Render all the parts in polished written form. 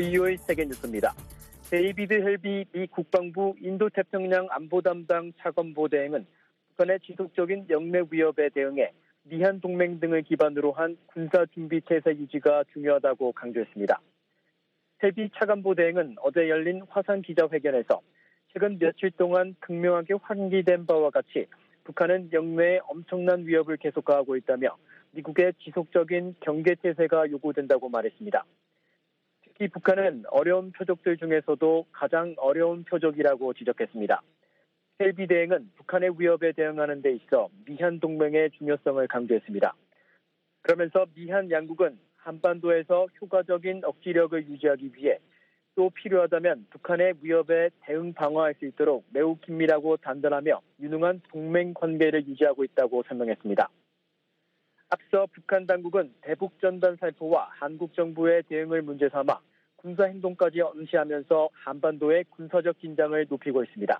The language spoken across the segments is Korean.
VOA 세계뉴스입니다. 데이비드 헬비 미 국방부 인도태평양 안보담당 차관보대행은 북한의 지속적인 영내 위협에 대응해 미한 동맹 등을 기반으로 한 군사준비체제 유지가 중요하다고 강조했습니다. 헬비 차관보대행은 어제 열린 화상 기자회견에서 최근 며칠 동안 극명하게 환기된 바와 같이 북한은 영내에 엄청난 위협을 계속 가하고 있다며 미국의 지속적인 경계체제가 요구된다고 말했습니다. 특히 북한은 어려운 표적들 중에서도 가장 어려운 표적이라고 지적했습니다. 헬비 대행은 북한의 위협에 대응하는 데 있어 미한 동맹의 중요성을 강조했습니다. 그러면서 미한 양국은 한반도에서 효과적인 억지력을 유지하기 위해 또 필요하다면 북한의 위협에 대응 방어할 수 있도록 매우 긴밀하고 단단하며 유능한 동맹 관계를 유지하고 있다고 설명했습니다. 앞서 북한 당국은 대북전단 살포와 한국 정부의 대응을 문제 삼아 군사행동까지 언시하면서 한반도의 군사적 긴장을 높이고 있습니다.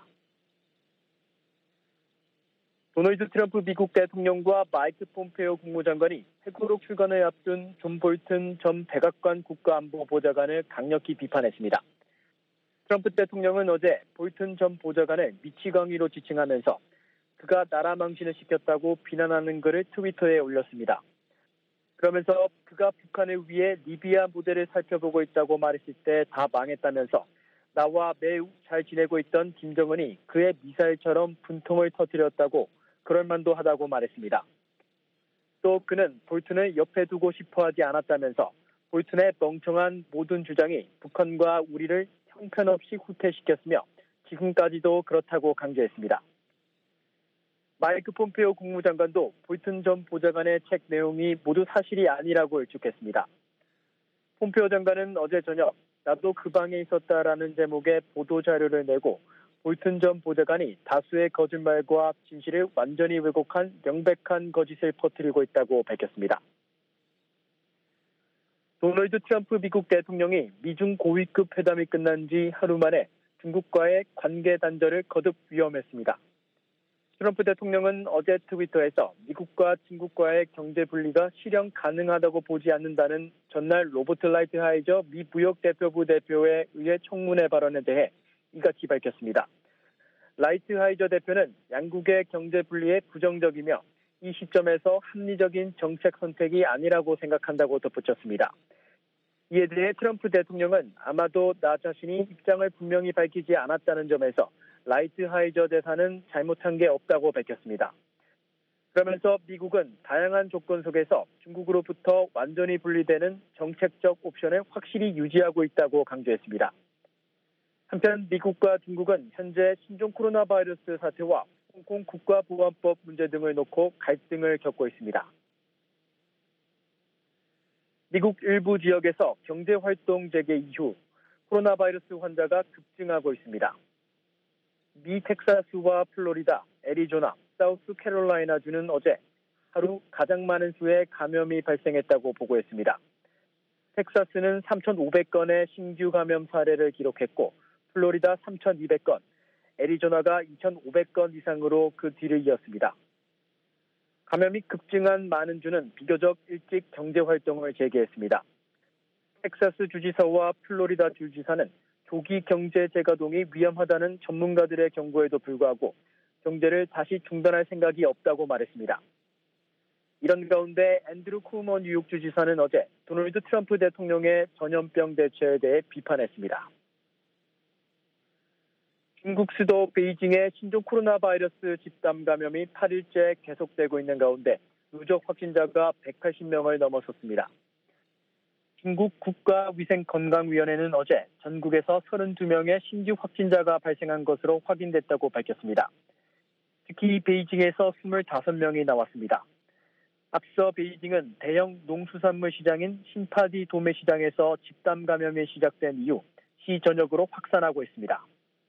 도널드 트럼프 미국 대통령과 마이크 폼페오 국무장관이 회고록 출간을 앞둔 존 볼튼 전 백악관 국가안보보좌관을 강력히 비판했습니다. 트럼프 대통령은 어제 볼튼 전 보좌관을 미치광이로 지칭하면서 그가 나라 망신을 시켰다고 비난하는 글을 트위터에 올렸습니다. 그러면서 그가 북한을 위해 리비아 모델을 살펴보고 있다고 말했을 때 다 망했다면서 나와 매우 잘 지내고 있던 김정은이 그의 미사일처럼 분통을 터뜨렸다고 그럴 만도 하다고 말했습니다. 또 그는 볼튼을 옆에 두고 싶어 하지 않았다면서 볼튼의 멍청한 모든 주장이 북한과 우리를 형편없이 후퇴시켰으며 지금까지도 그렇다고 강조했습니다. 마이크 폼페오 국무장관도 볼튼 전 보좌관의 책 내용이 모두 사실이 아니라고 일축했습니다. 폼페오 장관은 어제 저녁 나도 그 방에 있었다라는 제목의 보도자료를 내고 볼튼 전 보좌관이 다수의 거짓말과 진실을 완전히 왜곡한 명백한 거짓을 퍼뜨리고 있다고 밝혔습니다. 도널드 트럼프 미국 대통령이 미중 고위급 회담이 끝난 지 하루 만에 중국과의 관계 단절을 거듭 위험했습니다. 트럼프 대통령은 어제 트위터에서 미국과 중국과의 경제 분리가 실현 가능하다고 보지 않는다는 전날 로버트 라이트하이저 미 무역대표부 대표에 의해 청문회 발언에 대해 이같이 밝혔습니다. 라이트하이저 대표는 양국의 경제 분리에 부정적이며 이 시점에서 합리적인 정책 선택이 아니라고 생각한다고 덧붙였습니다. 이에 대해 트럼프 대통령은 아마도 나 자신이 입장을 분명히 밝히지 않았다는 점에서 라이트하이저 대사는 잘못한 게 없다고 밝혔습니다. 그러면서 미국은 다양한 조건 속에서 중국으로부터 완전히 분리되는 정책적 옵션을 확실히 유지하고 있다고 강조했습니다. 한편 미국과 중국은 현재 신종 코로나 바이러스 사태와 홍콩 국가보안법 문제 등을 놓고 갈등을 겪고 있습니다. 미국 일부 지역에서 경제활동 재개 이후 코로나 바이러스 환자가 급증하고 있습니다. 미 텍사스와 플로리다, 애리조나, 사우스캐롤라이나주는 어제 하루 가장 많은 수의 감염이 발생했다고 보고했습니다. 텍사스는 3,500건의 신규 감염 사례를 기록했고 플로리다 3,200건, 애리조나가 2,500건 이상으로 그 뒤를 이었습니다. 감염이 급증한 많은 주는 비교적 일찍 경제활동을 재개했습니다. 텍사스 주지사와 플로리다 주지사는 조기 경제 재가동이 위험하다는 전문가들의 경고에도 불구하고 경제를 다시 중단할 생각이 없다고 말했습니다. 이런 가운데 앤드루 쿠머 뉴욕 주지사는 어제 도널드 트럼프 대통령의 전염병 대처에 대해 비판했습니다. 중국 수도 베이징의 신종 코로나 바이러스 집단 감염이 8일째 계속되고 있는 가운데 누적 확진자가 180명을 넘어섰습니다. 중국 국가위생건강위원회는 어제 전국에서 32명의 신규 확진자가 발생한 것으로 확인됐다고 밝혔습니다. 특히 베이징에서 25명이 나왔습니다. 앞서 베이징은 대형 농수산물 시장인 신파디 도매시장에서 집단 감염이 시작된 이후 시 전역으로 확산하고 있습니다.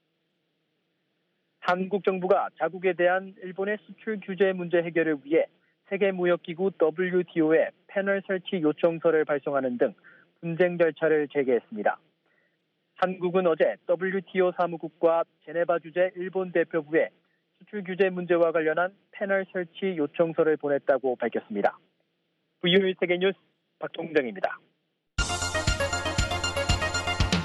한국 정부가 자국에 대한 일본의 수출 규제 문제 해결을 위해 세계무역기구 WTO에 패널 설치 요청서를 발송하는 등 분쟁 절차를 재개했습니다. 한국은 어제 WTO 사무국과 제네바 주재 일본 대표부에 수출 규제 문제와 관련한 패널 설치 요청서를 보냈다고 밝혔습니다. VOA 세계뉴스 박종정입니다.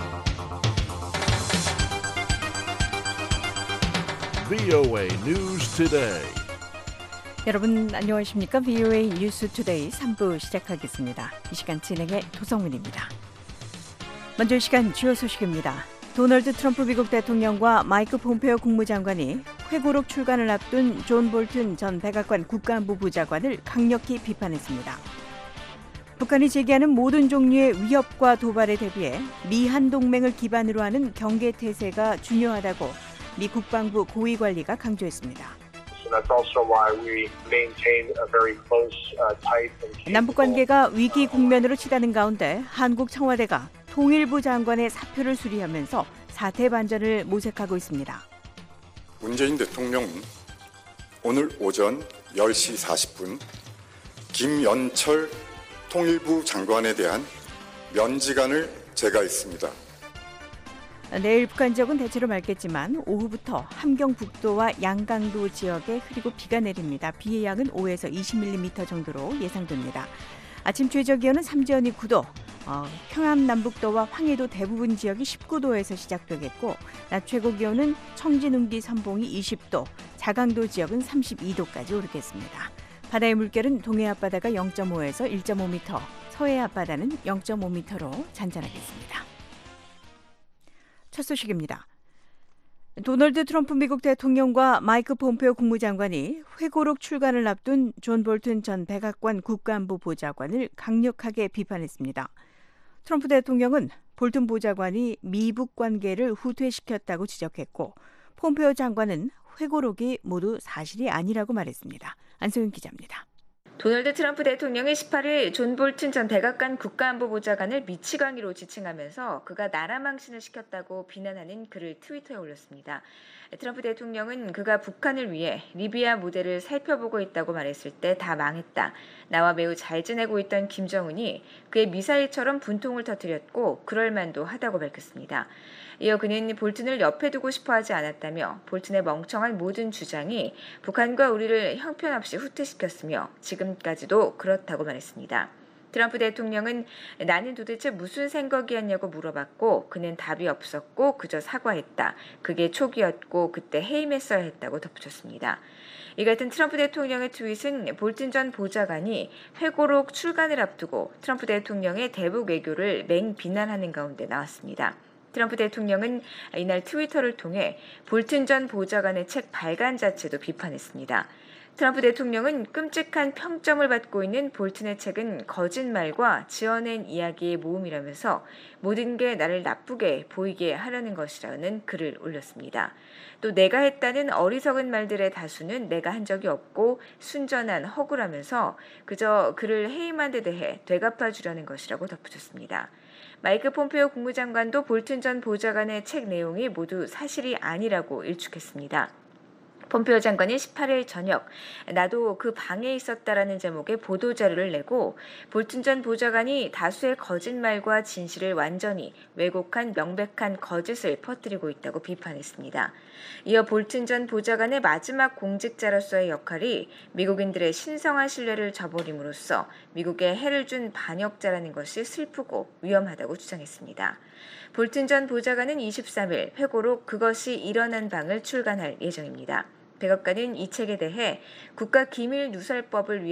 VOA News Today. 여러분 안녕하십니까? VOA 뉴스 투데이 3부 시작하겠습니다. 이 시간 진행의 도성문입니다. 먼저 이 시간 주요 소식입니다. 도널드 트럼프 미국 대통령과 마이크 폼페오 국무장관이 회고록 출간을 앞둔 존 볼튼 전 백악관 국가안보부 장관을 강력히 비판했습니다. 북한이 제기하는 모든 종류의 위협과 도발에 대비해 미한 동맹을 기반으로 하는 경계 태세가 중요하다고 미 국방부 고위관리가 강조했습니다. 남북 관계가 위기 국면으로 치닫는 가운데 한국 청와대가 통일부 장관의 사표를 수리하면서 사태 반전을 모색하고 있습니다. 문재인 대통령은 오늘 오전 10시 40분 김연철 통일부 장관에 대한 면직안을 제거했습니다. 내일 북한 지역은 대체로 맑겠지만 오후부터 함경북도와 양강도 지역에 흐리고 비가 내립니다. 비의 양은 5에서 20mm 정도로 예상됩니다. 아침 최저 기온은 삼지연이 9도, 평안 남북도와 황해도 대부분 지역이 19도에서 시작되겠고 낮 최고 기온은 청진 운기 선봉이 20도, 자강도 지역은 32도까지 오르겠습니다. 바다의 물결은 동해 앞바다가 0.5에서 1.5m, 서해 앞바다는 0.5m로 잔잔하겠습니다. 첫 소식입니다. 도널드 트럼프 미국 대통령과 마이크 폼페오 국무장관이 회고록 출간을 앞둔 존 볼튼 전 백악관 국가안보 보좌관을 강력하게 비판했습니다. 트럼프 대통령은 볼튼 보좌관이 미북 관계를 후퇴시켰다고 지적했고 폼페오 장관은 회고록이 모두 사실이 아니라고 말했습니다. 안소영 기자입니다. 도널드 트럼프 대통령이 18일 존 볼튼 전 백악관 국가안보보좌관을 미치광이로 지칭하면서 그가 나라 망신을 시켰다고 비난하는 글을 트위터에 올렸습니다. 트럼프 대통령은 그가 북한을 위해 리비아 모델을 살펴보고 있다고 말했을 때 다 망했다. 나와 매우 잘 지내고 있던 김정은이 그의 미사일처럼 분통을 터뜨렸고 그럴 만도 하다고 밝혔습니다. 이어 그는 볼튼을 옆에 두고 싶어 하지 않았다며 볼튼의 멍청한 모든 주장이 북한과 우리를 형편없이 후퇴시켰으며 지금까지도 그렇다고 말했습니다. 트럼프 대통령은 나는 도대체 무슨 생각이었냐고 물어봤고 그는 답이 없었고 그저 사과했다. 그게 촉이었고 그때 해임했어야 했다고 덧붙였습니다. 이 같은 트럼프 대통령의 트윗은 볼튼 전 보좌관이 회고록 출간을 앞두고 트럼프 대통령의 대북 외교를 맹비난하는 가운데 나왔습니다. 트럼프 대통령은 이날 트위터를 통해 볼튼 전 보좌관의 책 발간 자체도 비판했습니다. 트럼프 대통령은 끔찍한 평점을 받고 있는 볼튼의 책은 거짓말과 지어낸 이야기의 모음이라면서 모든 게 나를 나쁘게 보이게 하려는 것이라는 글을 올렸습니다. 또 내가 했다는 어리석은 말들의 다수는 내가 한 적이 없고 순전한 허구라면서 그저 그를 해임한 데 대해 되갚아주려는 것이라고 덧붙였습니다. 마이크 폼페오 국무장관도 볼튼 전 보좌관의 책 내용이 모두 사실이 아니라고 일축했습니다. 폼페오 장관이 18일 저녁 나도 그 방에 있었다라는 제목의 보도자료를 내고 볼튼 전 보좌관이 다수의 거짓말과 진실을 완전히 왜곡한 명백한 거짓을 퍼뜨리고 있다고 비판했습니다. 이어 볼튼 전 보좌관의 마지막 공직자로서의 역할이 미국인들의 신성한 신뢰를 저버림으로써 미국에 해를 준 반역자라는 것이 슬프고 위험하다고 주장했습니다. 볼튼 전 보좌관은 23일 회고록 그것이 일어난 방을 출간할 예정입니다. 백악관은 이 책에 대해 국가기밀누설법을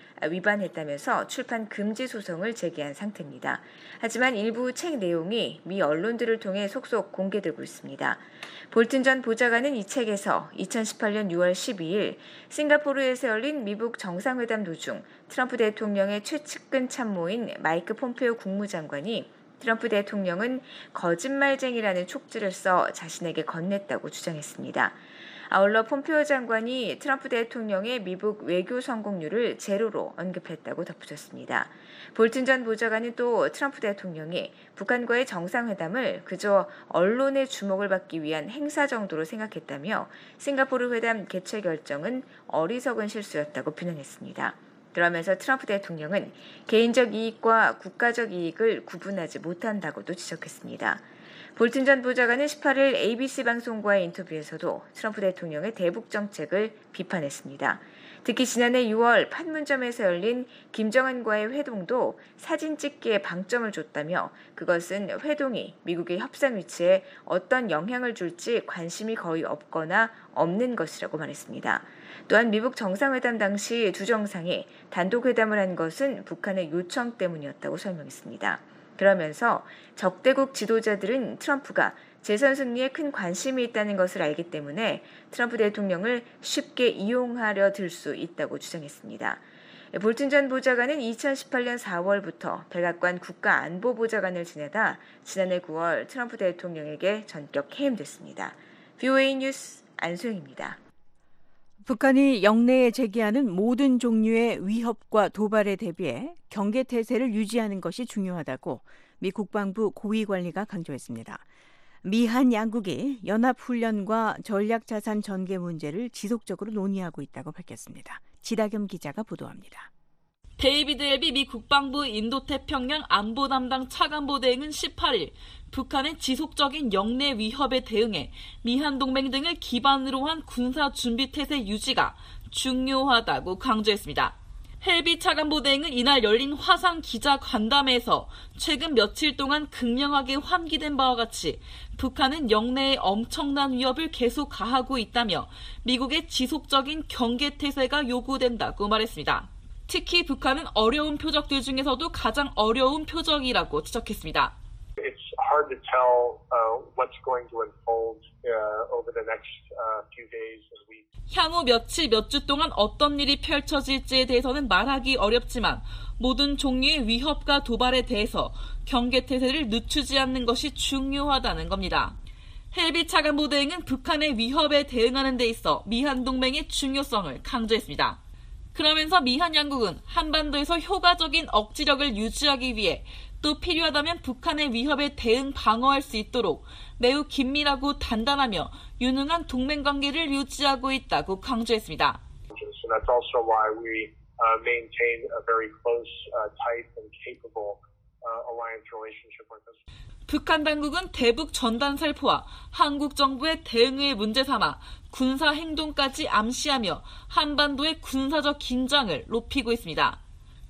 위반했다면서 출판 금지 소송을 제기한 상태입니다. 하지만 일부 책 내용이 미 언론들을 통해 속속 공개되고 있습니다. 볼튼 전 보좌관은 이 책에서 2018년 6월 12일 싱가포르에서 열린 미북 정상회담 도중 트럼프 대통령의 최측근 참모인 마이크 폼페오 국무장관이 트럼프 대통령은 거짓말쟁이라는 촉지를 써 자신에게 건넸다고 주장했습니다. 아울러 폼페오 장관이 트럼프 대통령의 미북 외교 성공률을 제로로 언급했다고 덧붙였습니다. 볼튼 전 보좌관은 또 트럼프 대통령이 북한과의 정상회담을 그저 언론의 주목을 받기 위한 행사 정도로 생각했다며 싱가포르 회담 개최 결정은 어리석은 실수였다고 비난했습니다. 그러면서 트럼프 대통령은 개인적 이익과 국가적 이익을 구분하지 못한다고도 지적했습니다. 볼튼 전 보좌관은 18일 ABC 방송과의 인터뷰에서도 트럼프 대통령의 대북 정책을 비판했습니다. 특히 지난해 6월 판문점에서 열린 김정은과의 회동도 사진 찍기에 방점을 줬다며 그것은 회동이 미국의 협상 위치에 어떤 영향을 줄지 관심이 거의 없거나 없는 것이라고 말했습니다. 또한 미국 정상회담 당시 두 정상이 단독회담을 한 것은 북한의 요청 때문이었다고 설명했습니다. 그러면서 적대국 지도자들은 트럼프가 재선 승리에 큰 관심이 있다는 것을 알기 때문에 트럼프 대통령을 쉽게 이용하려 들 수 있다고 주장했습니다. 볼튼 전 보좌관은 2018년 4월부터 백악관 국가안보보좌관을 지내다 지난해 9월 트럼프 대통령에게 전격 해임됐습니다. VOA 뉴스 안소영입니다. 북한이 영내에 제기하는 모든 종류의 위협과 도발에 대비해 경계태세를 유지하는 것이 중요하다고 미 국방부 고위관리가 강조했습니다. 미한 양국이 연합훈련과 전략자산 전개 문제를 지속적으로 논의하고 있다고 밝혔습니다. 지다겸 기자가 보도합니다. 데이비드 앨비 미 국방부 인도태평양 안보 담당 차관보 대행은 18일 북한의 지속적인 영내 위협에 대응해 미한 동맹 등을 기반으로 한 군사 준비 태세 유지가 중요하다고 강조했습니다. 헬비 차관보 대행은 이날 열린 화상 기자 간담회에서 최근 며칠 동안 극명하게 환기된 바와 같이 북한은 영내에 엄청난 위협을 계속 가하고 있다며 미국의 지속적인 경계 태세가 요구된다고 말했습니다. 특히 북한은 어려운 표적들 중에서도 가장 어려운 표적이라고 지적했습니다. It's hard to tell what's going to unfold over the next few days and weeks. 향후 며칠, 몇 주 동안 어떤 일이 펼쳐질지에 대해서는 말하기 어렵지만 모든 종류의 위협과 도발에 대해서 경계태세를 늦추지 않는 것이 중요하다는 겁니다. 헬비 차관보 대행은 북한의 위협에 대응하는 데 있어 미한 동맹의 중요성을 강조했습니다. 그러면서 미한 양국은 한반도에서 효과적인 억지력을 유지하기 위해 또 필요하다면 북한의 위협에 대응 방어할 수 있도록 매우 긴밀하고 단단하며 유능한 동맹관계를 유지하고 있다고 강조했습니다. So that's also why we maintain a very close, tight and capable alliance relationship with us. 북한 당국은 대북 전단 살포와 한국 정부의 대응을 문제 삼아 군사 행동까지 암시하며 한반도의 군사적 긴장을 높이고 있습니다.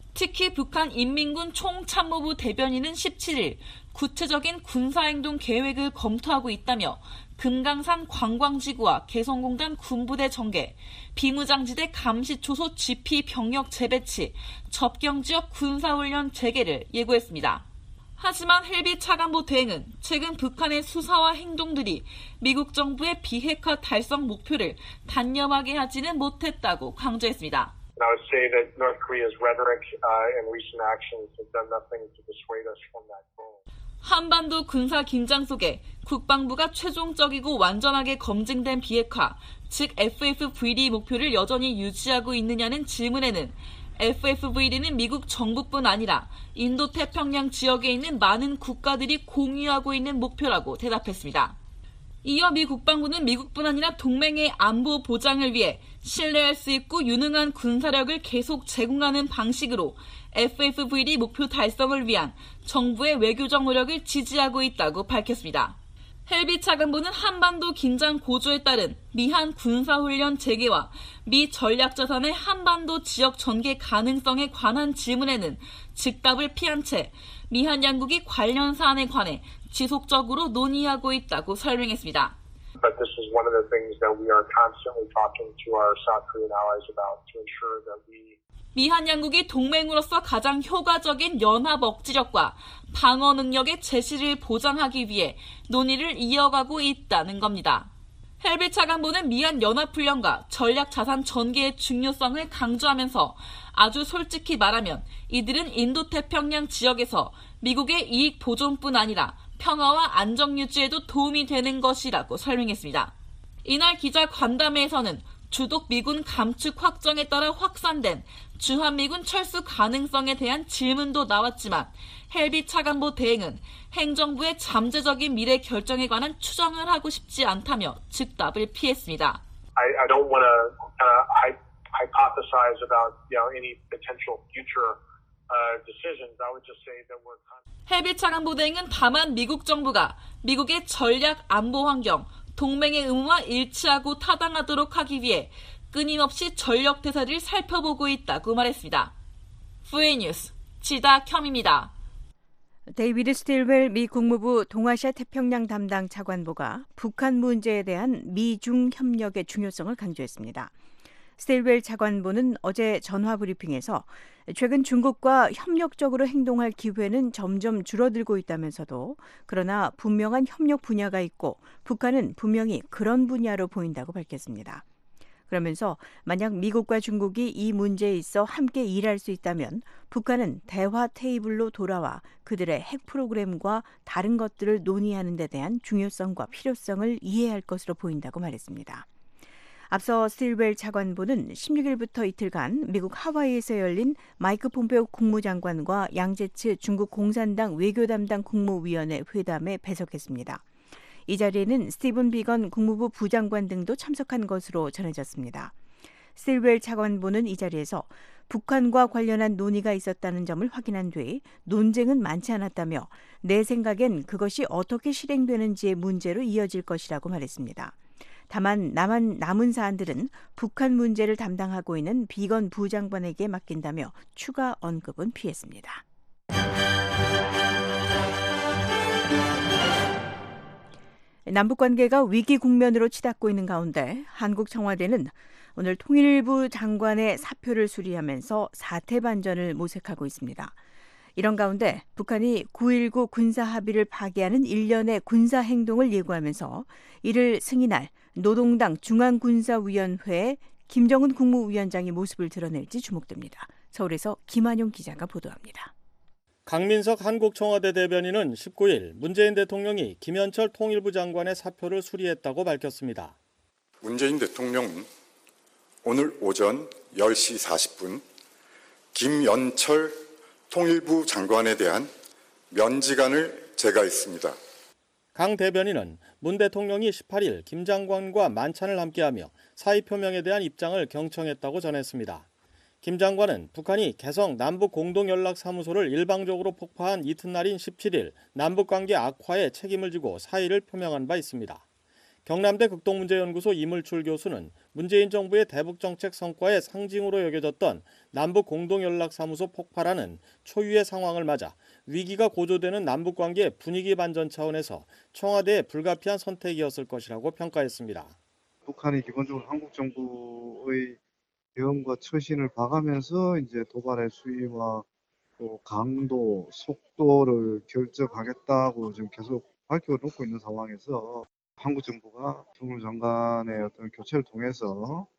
특히 북한 인민군 총참모부 대변인은 17일 구체적인 군사행동 계획을 검토하고 있다며 금강산 관광지구와 개성공단 군부대 전개, 비무장지대 감시초소 GP 병력 재배치, 접경지역 군사훈련 재개를 예고했습니다. 하지만 헬비 차관보 대행은 최근 북한의 수사와 행동들이 미국 정부의 비핵화 달성 목표를 단념하게 하지는 못했다고 강조했습니다. And I would say that North Korea's rhetoric and recent actions have done nothing to dissuade us from that goal. 한반도 군사 긴장 속에 국방부가 최종적이고 완전하게 검증된 비핵화, 즉 FFVD 목표를 여전히 유지하고 있느냐는 질문에는 FFVD는 미국 정부뿐 아니라 인도태평양 지역에 있는 많은 국가들이 공유하고 있는 목표라고 대답했습니다. 이어 미 국방부는 미국뿐 아니라 동맹의 안보 보장을 위해 신뢰할 수 있고 유능한 군사력을 계속 제공하는 방식으로 FFVD 목표 달성을 위한 정부의 외교적 노력을 지지하고 있다고 밝혔습니다. 헬비 차관보는 한반도 긴장 고조에 따른 미한 군사훈련 재개와 미 전략자산의 한반도 지역 전개 가능성에 관한 질문에는 즉답을 피한 채 미한 양국이 관련 사안에 관해 지속적으로 논의하고 있다고 설명했습니다. But this is one of the things that we are constantly talking to our South Korean allies about to ensure that we 미한 양국이 동맹으로서 가장 효과적인 연합 억지력과 방어 능력의 제시를 보장하기 위해 논의를 이어가고 있다는 겁니다. 헬비 차관보는 미한 연합훈련과 전략자산 전개의 중요성을 강조하면서 아주 솔직히 말하면 이들은 인도태평양 지역에서 미국의 이익 보존뿐 아니라 평화와 안정 유지에도 도움이 되는 것이라고 설명했습니다. 이날 기자 간담회에서는 주독 미군 감축 확정에 따라 확산된 주한미군 철수 가능성에 대한 질문도 나왔지만 헬비 차관보 대행은 행정부의 잠재적인 미래 결정에 관한 추정을 하고 싶지 않다며 즉답을 피했습니다. I don't want to hypothesize about any potential future decisions. I would just say that we're 해비차관보 대행은 다만 미국 정부가 미국의 전략 안보 환경, 동맹의 의무와 일치하고 타당하도록 하기 위해 끊임없이 전력 태세를 살펴보고 있다고 말했습니다. VA 뉴스 지다켬입니다. 데이비드 스틸웰 미 국무부 동아시아 태평양 담당 차관보가 북한 문제에 대한 미중 협력의 중요성을 강조했습니다. 스틸웰 차관보는 어제 전화 브리핑에서 최근 중국과 협력적으로 행동할 기회는 점점 줄어들고 있다면서도 그러나 분명한 협력 분야가 있고 북한은 분명히 그런 분야로 보인다고 밝혔습니다. 그러면서 만약 미국과 중국이 이 문제에 있어 함께 일할 수 있다면 북한은 대화 테이블로 돌아와 그들의 핵 프로그램과 다른 것들을 논의하는 데 대한 중요성과 필요성을 이해할 것으로 보인다고 말했습니다. 앞서 스틸웰 차관보는 16일부터 이틀간 미국 하와이에서 열린 마이크 폼페오 국무장관과 양제츠 중국 공산당 외교담당 국무위원회 회담에 배석했습니다. 이 자리에는 스티븐 비건 국무부 부장관 등도 참석한 것으로 전해졌습니다. 스틸웰 차관보는 이 자리에서 북한과 관련한 논의가 있었다는 점을 확인한 뒤 논쟁은 많지 않았다며 내 생각엔 그것이 어떻게 실행되는지의 문제로 이어질 것이라고 말했습니다. 다만 남은 사안들은 북한 문제를 담당하고 있는 비건 부장관에게 맡긴다며 추가 언급은 피했습니다. 남북관계가 위기 국면으로 치닫고 있는 가운데 한국 청와대는 오늘 통일부 장관의 사표를 수리하면서 사태 반전을 모색하고 있습니다. 이런 가운데 북한이 9.19 군사합의를 파기하는 일련의 군사행동을 예고하면서 이를 승인할 노동당 중앙군사위원회에 김정은 국무위원장이 모습을 드러낼지 주목됩니다. 서울에서 김한용 기자가 보도합니다. 강민석 한국 청와대 대변인은 19일 문재인 대통령이 김현철 통일부 장관의 사표를 수리했다고 밝혔습니다. 문재인 대통령은 오늘 오전 10시 40분 김연철 통일부 장관에 대한 면직안을 제거했습니다. 강 대변인은 문 대통령이 18일 김 장관과 만찬을 함께하며 사의 표명에 대한 입장을 경청했다고 전했습니다. 김 장관은 북한이 개성 남북공동연락사무소를 일방적으로 폭파한 이튿날인 17일 남북관계 악화에 책임을 지고 사의를 표명한 바 있습니다. 경남대 극동문제연구소 이물출 교수는 문재인 정부의 대북정책 성과의 상징으로 여겨졌던 남북공동연락사무소 폭파라는 초유의 상황을 맞아 위기가 고조되는 남북관계 분위기 반전 차원에서 청와대의 불가피한 선택이었을 것이라고 평가했습니다. 북한이 기본적으로 한국 정부의 대응과 처신을 봐가면서 이제 도발의 수위와 또 강도, 속도를 결정하겠다고 지금 계속 밝혀놓고 있는 상황에서 한국 정부가 통일부 장관의 어떤 교체를 통해서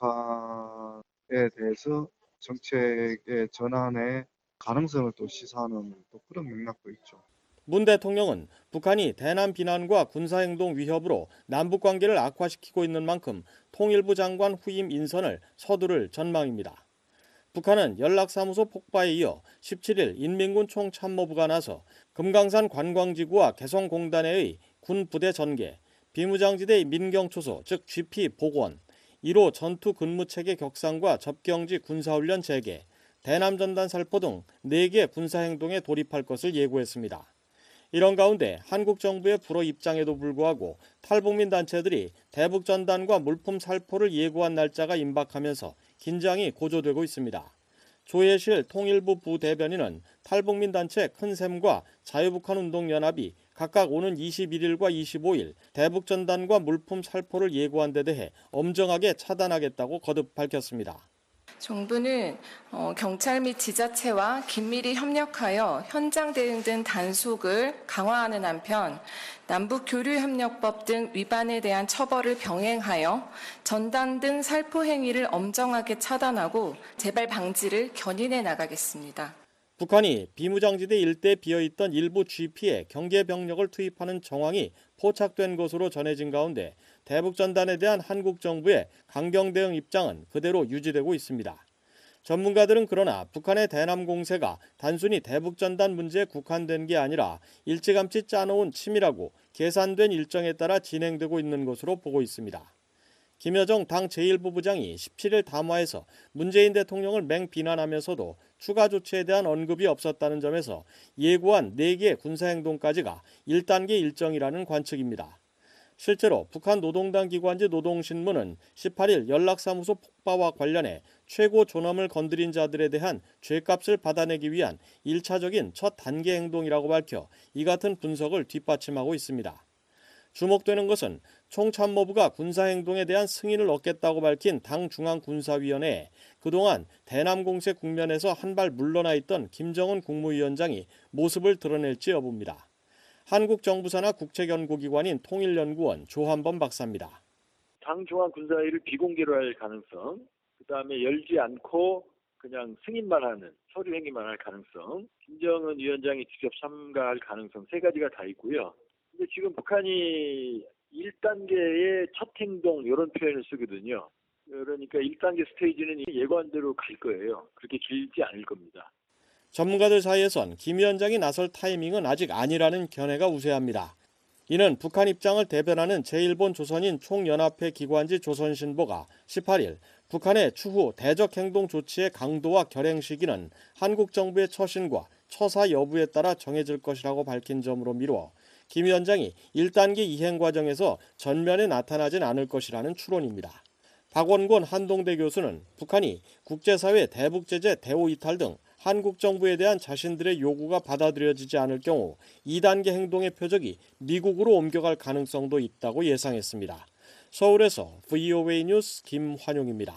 북한에 대해서 정책의 전환의 가능성을 또 시사하는 또 그런 맥락도 있죠. 문 대통령은 북한이 대남 비난과 군사행동 위협으로 남북관계를 악화시키고 있는 만큼 통일부 장관 후임 인선을 서두를 전망입니다. 북한은 연락사무소 폭파에 이어 17일 인민군 총참모부가 나서 금강산 관광지구와 개성공단에 의해 군 부대 전개, 비무장지대 민경초소 즉 GP 복원, 1호 전투 근무체계 격상과 접경지 군사훈련 재개, 대남전단 살포 등 4개 군사행동에 돌입할 것을 예고했습니다. 이런 가운데 한국 정부의 불허 입장에도 불구하고 탈북민 단체들이 대북전단과 물품 살포를 예고한 날짜가 임박하면서 긴장이 고조되고 있습니다. 조혜실 통일부 부대변인은 탈북민 단체 큰샘과 자유북한운동연합이 각각 오는 21일과 25일 대북전단과 물품 살포를 예고한 데 대해 엄정하게 차단하겠다고 거듭 밝혔습니다. 정부는 경찰 및 지자체와 긴밀히 협력하여 현장 대응 등 단속을 강화하는 한편 남북교류협력법 등 위반에 대한 처벌을 병행하여 전단 등 살포 행위를 엄정하게 차단하고 재발 방지를 견인해 나가겠습니다. 북한이 비무장지대 일대에 비어있던 일부 GP에 경계병력을 투입하는 정황이 포착된 것으로 전해진 가운데 대북전단에 대한 한국 정부의 강경 대응 입장은 그대로 유지되고 있습니다. 전문가들은 그러나 북한의 대남 공세가 단순히 대북전단 문제에 국한된 게 아니라 일찌감치 짜놓은 치밀하고 계산된 일정에 따라 진행되고 있는 것으로 보고 있습니다. 김여정 당 제1부부장이 17일 담화에서 문재인 대통령을 맹비난하면서도 추가 조치에 대한 언급이 없었다는 점에서 예고한 4개 군사행동까지가 1단계 일정이라는 관측입니다. 실제로 북한 노동당 기관지 노동신문은 18일 연락사무소 폭파와 관련해 최고 존엄을 건드린 자들에 대한 죄값을 받아내기 위한 1차적인 첫 단계 행동이라고 밝혀 이 같은 분석을 뒷받침하고 있습니다. 주목되는 것은 총참모부가 군사행동에 대한 승인을 얻겠다고 밝힌 당 중앙군사위원회에 그동안 대남 공세 국면에서 한 발 물러나 있던 김정은 국무위원장이 모습을 드러낼지 여부입니다. 한국정부사나 국책연구기관인 통일연구원 조한범 박사입니다. 당 중앙군사회의를 비공개로 할 가능성, 그다음에 열지 않고 그냥 승인만 하는, 서류 행위만 할 가능성, 김정은 위원장이 직접 참가할 가능성 3가지가 다 있고요. 근데 지금 북한이 1단계의 첫 행동 이런 표현을 쓰거든요. 그러니까 1단계 스테이지는 예고한대로 갈 거예요. 그렇게 길지 않을 겁니다. 전문가들 사이에선 김 위원장이 나설 타이밍은 아직 아니라는 견해가 우세합니다. 이는 북한 입장을 대변하는 제1본 조선인 총연합회 기관지 조선신보가 18일 북한의 추후 대적 행동 조치의 강도와 결행 시기는 한국 정부의 처신과 처사 여부에 따라 정해질 것이라고 밝힌 점으로 미루어 김 위원장이 1단계 이행 과정에서 전면에 나타나진 않을 것이라는 추론입니다. 박원곤 한동대 교수는 북한이 국제사회 대북제재 대우 이탈 등 한국 정부에 대한 자신들의 요구가 받아들여지지 않을 경우 2단계 행동의 표적이 미국으로 옮겨갈 가능성도 있다고 예상했습니다. 서울에서 VOA 뉴스 김환용입니다.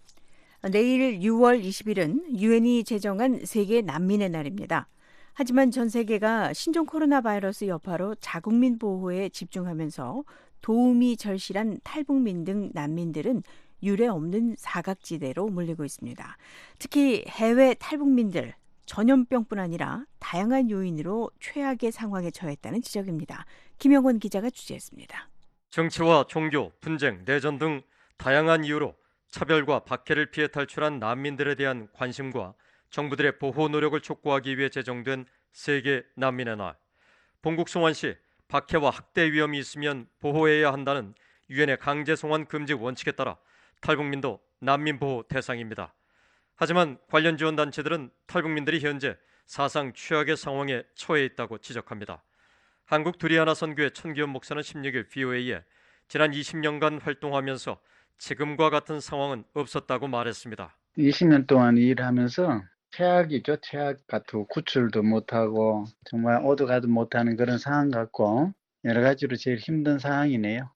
내일 6월 20일은 유엔이 제정한 세계 난민의 날입니다. 하지만 전 세계가 신종 코로나 바이러스 여파로 자국민 보호에 집중하면서 도움이 절실한 탈북민 등 난민들은 유례 없는 사각지대로 몰리고 있습니다. 특히 해외 탈북민들, 전염병뿐 아니라 다양한 요인으로 최악의 상황에 처했다는 지적입니다. 김영권 기자가 취재했습니다. 정치와 종교, 분쟁, 내전 등 다양한 이유로 차별과 박해를 피해 탈출한 난민들에 대한 관심과 정부들의 보호 노력을 촉구하기 위해 제정된 세계 난민의 날. 본국 송환 시 박해와 학대 위험이 있으면 보호해야 한다는 유엔의 강제 송환 금지 원칙에 따라 탈북민도 난민 보호 대상입니다. 하지만 관련 지원 단체들은 탈북민들이 현재 사상 최악의 상황에 처해 있다고 지적합니다. 한국 두리하나 선교회 천기현 목사는 16일 VOA에 지난 20년간 활동하면서 지금과 같은 상황은 없었다고 말했습니다. 20년 동안 일하면서 최악이죠. 최악 같고 구출도 못하고 정말 어디 가도 못하는 그런 상황 같고 여러 가지로 제일 힘든 상황이네요.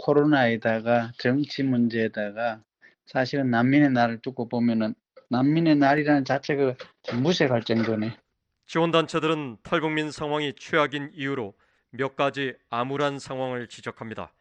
코로나에다가 정치 문제에다가 사실은 난민의 날을 두고 보면은 난민의 날이라는 자체가 무색할 정도네. 지원단체들은 탈북민 상황이 최악인 이유로 몇 가지 암울한 상황을 지적합니다.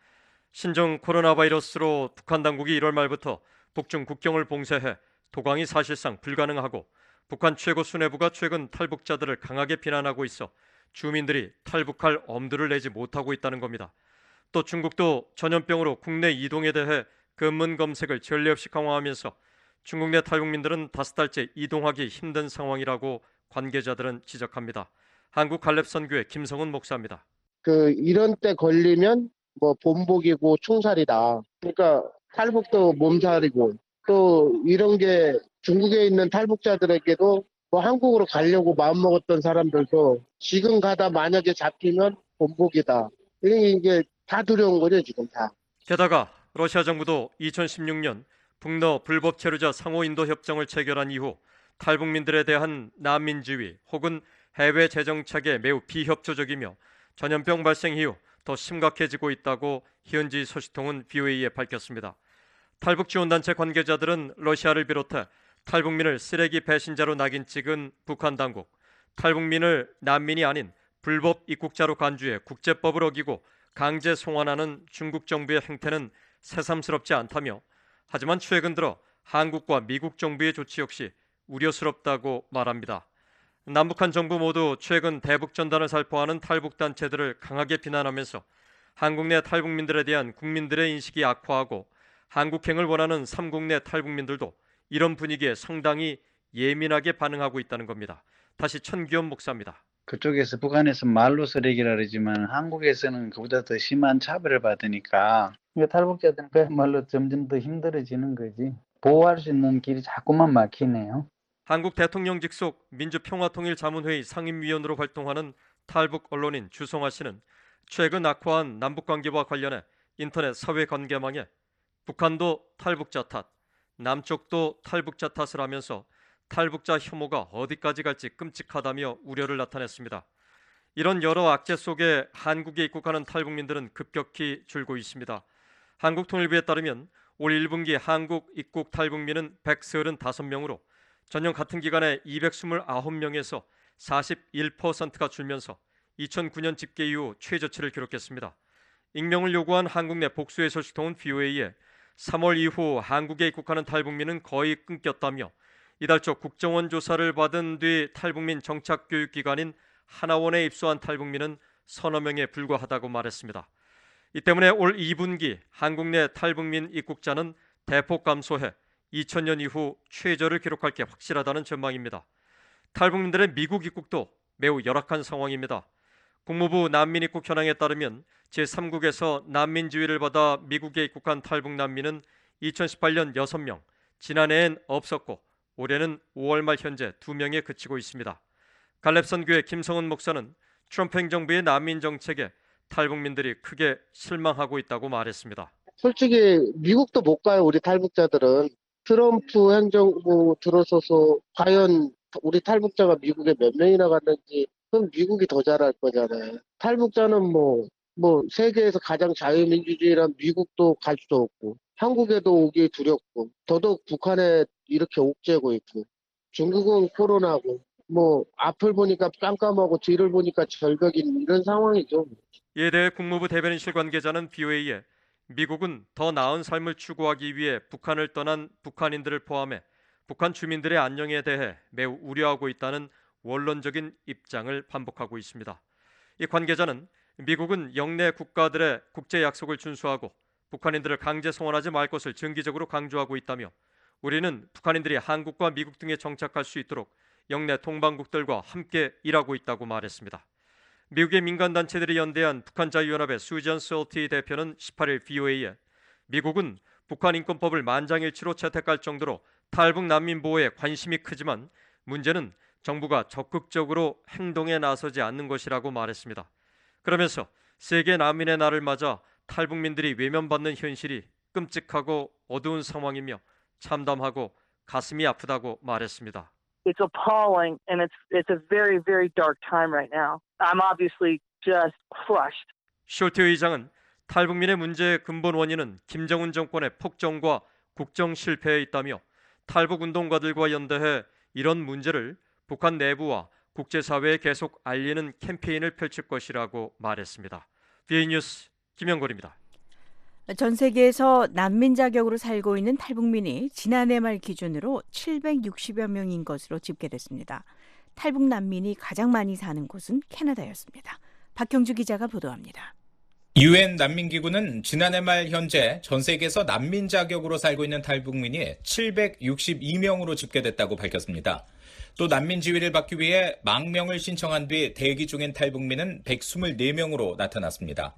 신종 코로나 바이러스로 북한 당국이 1월 말부터 북중 국경을 봉쇄해 도강이 사실상 불가능하고 북한 최고 수뇌부가 최근 탈북자들을 강하게 비난하고 있어 주민들이 탈북할 엄두를 내지 못하고 있다는 겁니다. 또 중국도 전염병으로 국내 이동에 대해 검문 검색을 전례 없이 강화하면서 중국 내 탈북민들은 5달째 이동하기 힘든 상황이라고 관계자들은 지적합니다. 한국 갈렙선교회 김성은 목사입니다. 이런 때 걸리면 본복이고 충살이다. 그러니까 탈북도 몸살이고 또 이런 게 중국에 있는 탈북자들에게도 한국으로 가려고 마음먹었던 사람들도 지금 가다 만약에 잡히면 본복이다. 이게 다 두려운 거죠, 지금 다. 게다가 러시아 정부도 2016년 북러 불법 체류자 상호 인도 협정을 체결한 이후 탈북민들에 대한 난민 지위 혹은 해외 재정착에 매우 비협조적이며 전염병 발생 이후 더 심각해지고 있다고 현지 소식통은 VOA에 밝혔습니다. 탈북 지원단체 관계자들은 러시아를 비롯해 탈북민을 쓰레기 배신자로 낙인 찍은 북한 당국, 탈북민을 난민이 아닌 불법 입국자로 간주해 국제법을 어기고 강제 송환하는 중국 정부의 행태는 새삼스럽지 않다며 하지만 최근 들어 한국과 미국 정부의 조치 역시 우려스럽다고 말합니다. 남북한 정부 모두 최근 대북 전단을 살포하는 탈북 단체들을 강하게 비난하면서 한국 내 탈북민들에 대한 국민들의 인식이 악화하고 한국행을 원하는 삼국 내 탈북민들도 이런 분위기에 상당히 예민하게 반응하고 있다는 겁니다. 다시 천기현 목사입니다. 그쪽에서 북한에서 말로 쓰레기라 그러지만 한국에서는 그보다 더 심한 차별을 받으니까 탈북자들은 그야말로 점점 더 힘들어지는 거지. 보호할 수 있는 길이 자꾸만 막히네요. 한국 대통령 직속 민주평화통일자문회의 상임위원으로 활동하는 탈북 언론인 주성아 씨는 최근 악화한 남북관계와 관련해 인터넷 사회관계망에 북한도 탈북자 탓, 남쪽도 탈북자 탓을 하면서 탈북자 혐오가 어디까지 갈지 끔찍하다며 우려를 나타냈습니다. 이런 여러 악재 속에 한국에 입국하는 탈북민들은 급격히 줄고 있습니다. 한국통일부에 따르면 올 1분기 한국 입국 탈북민은 135명으로 전년 같은 기간에 229명에서 41%가 줄면서 2009년 집계 이후 최저치를 기록했습니다. 익명을 요구한 한국 내 복수의 소식통은 VOA에 3월 이후 한국에 입국하는 탈북민은 거의 끊겼다며 이달 초 국정원 조사를 받은 뒤 탈북민 정착교육기관인 하나원에 입소한 탈북민은 서너 명에 불과하다고 말했습니다. 이 때문에 올 2분기 한국 내 탈북민 입국자는 대폭 감소해 2000년 이후 최저를 기록할 게 확실하다는 전망입니다. 탈북민들의 미국 입국도 매우 열악한 상황입니다. 국무부 난민 입국 현황에 따르면 제3국에서 난민 지위를 받아 미국에 입국한 탈북 난민은 2018년 6명, 지난해엔 없었고 올해는 5월 말 현재 2명에 그치고 있습니다. 갈렙선교회 김성은 목사는 트럼프 행정부의 난민 정책에 탈북민들이 크게 실망하고 있다고 말했습니다. 솔직히 미국도 못 가요, 우리 탈북자들은. 트럼프 행정부 들어서서 과연 우리 탈북자가 미국에 몇 명이나 갔는지 그럼 미국이 더 잘할 거잖아요. 탈북자는 뭐 세계에서 가장 자유민주주의란 미국도 갈 수 없고 한국에도 오기 두렵고 더더욱 북한에 이렇게 옥죄고 있고 중국은 코로나고 앞을 보니까 깜깜하고 뒤를 보니까 절벽인 이런 상황이죠. 이에 대해 국무부 대변인실 관계자는 VOA에 미국은 더 나은 삶을 추구하기 위해 북한을 떠난 북한인들을 포함해 북한 주민들의 안녕에 대해 매우 우려하고 있다는 원론적인 입장을 반복하고 있습니다. 이 관계자는 미국은 영내 국가들의 국제 약속을 준수하고 북한인들을 강제 송환하지 말 것을 정기적으로 강조하고 있다며 우리는 북한인들이 한국과 미국 등에 정착할 수 있도록 영내 동반국들과 함께 일하고 있다고 말했습니다. 미국의 민간단체들이 연대한 북한자유연합의 수전 솔티 대표는 18일 VOA에 미국은 북한 인권법을 만장일치로 채택할 정도로 탈북 난민 보호에 관심이 크지만 문제는 정부가 적극적으로 행동에 나서지 않는 것이라고 말했습니다. 그러면서 세계 난민의 날을 맞아 탈북민들이 외면받는 현실이 끔찍하고 어두운 상황이며 참담하고 가슴이 아프다고 말했습니다. It's appalling and it's a very, very dark time right now. I'm obviously just crushed. 숄트 의장은 탈북민의 문제의 근본 원인은 김정은 정권의 폭정과 국정 실패에 있다며 탈북 운동가들과 연대해 이런 문제를 북한 내부와 국제사회에 계속 알리는 캠페인을 펼칠 것이라고 말했습니다. VA 뉴스 김영걸입니다. 전 세계에서 난민 자격으로 살고 있는 탈북민이 지난해 말 기준으로 760여 명인 것으로 집계됐습니다. 탈북 난민이 가장 많이 사는 곳은 캐나다였습니다. 박형주 기자가 보도합니다. UN 난민기구는 지난해 말 현재 전 세계에서 난민 자격으로 살고 있는 탈북민이 762명으로 집계됐다고 밝혔습니다. 또 난민 지위를 받기 위해 망명을 신청한 뒤 대기 중인 탈북민은 124명으로 나타났습니다.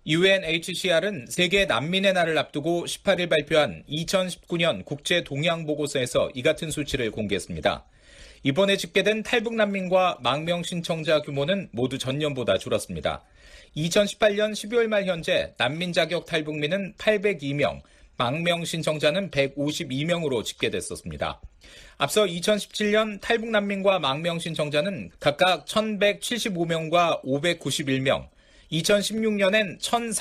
UNHCR은 세계 난민의 날을 앞두고 18일 발표한 2019년 국제동향보고서에서 이 같은 수치를 공개했습니다. 이번에 집계된 탈북 난민과 망명 신청자 규모는 모두 전년보다 줄었습니다. 2018년 12월 말 현재 난민 자격 탈북민은 802명, 망명 신청자는 152명으로 집계됐었습니다. 앞서 2017년 탈북 난민과 망명 신청자는 각각 1,175명과 591명, 2016년엔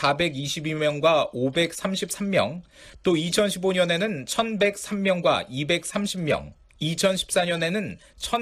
1,422명과 533명, 또 2015년에는 1,103명과 230명, 2014년에는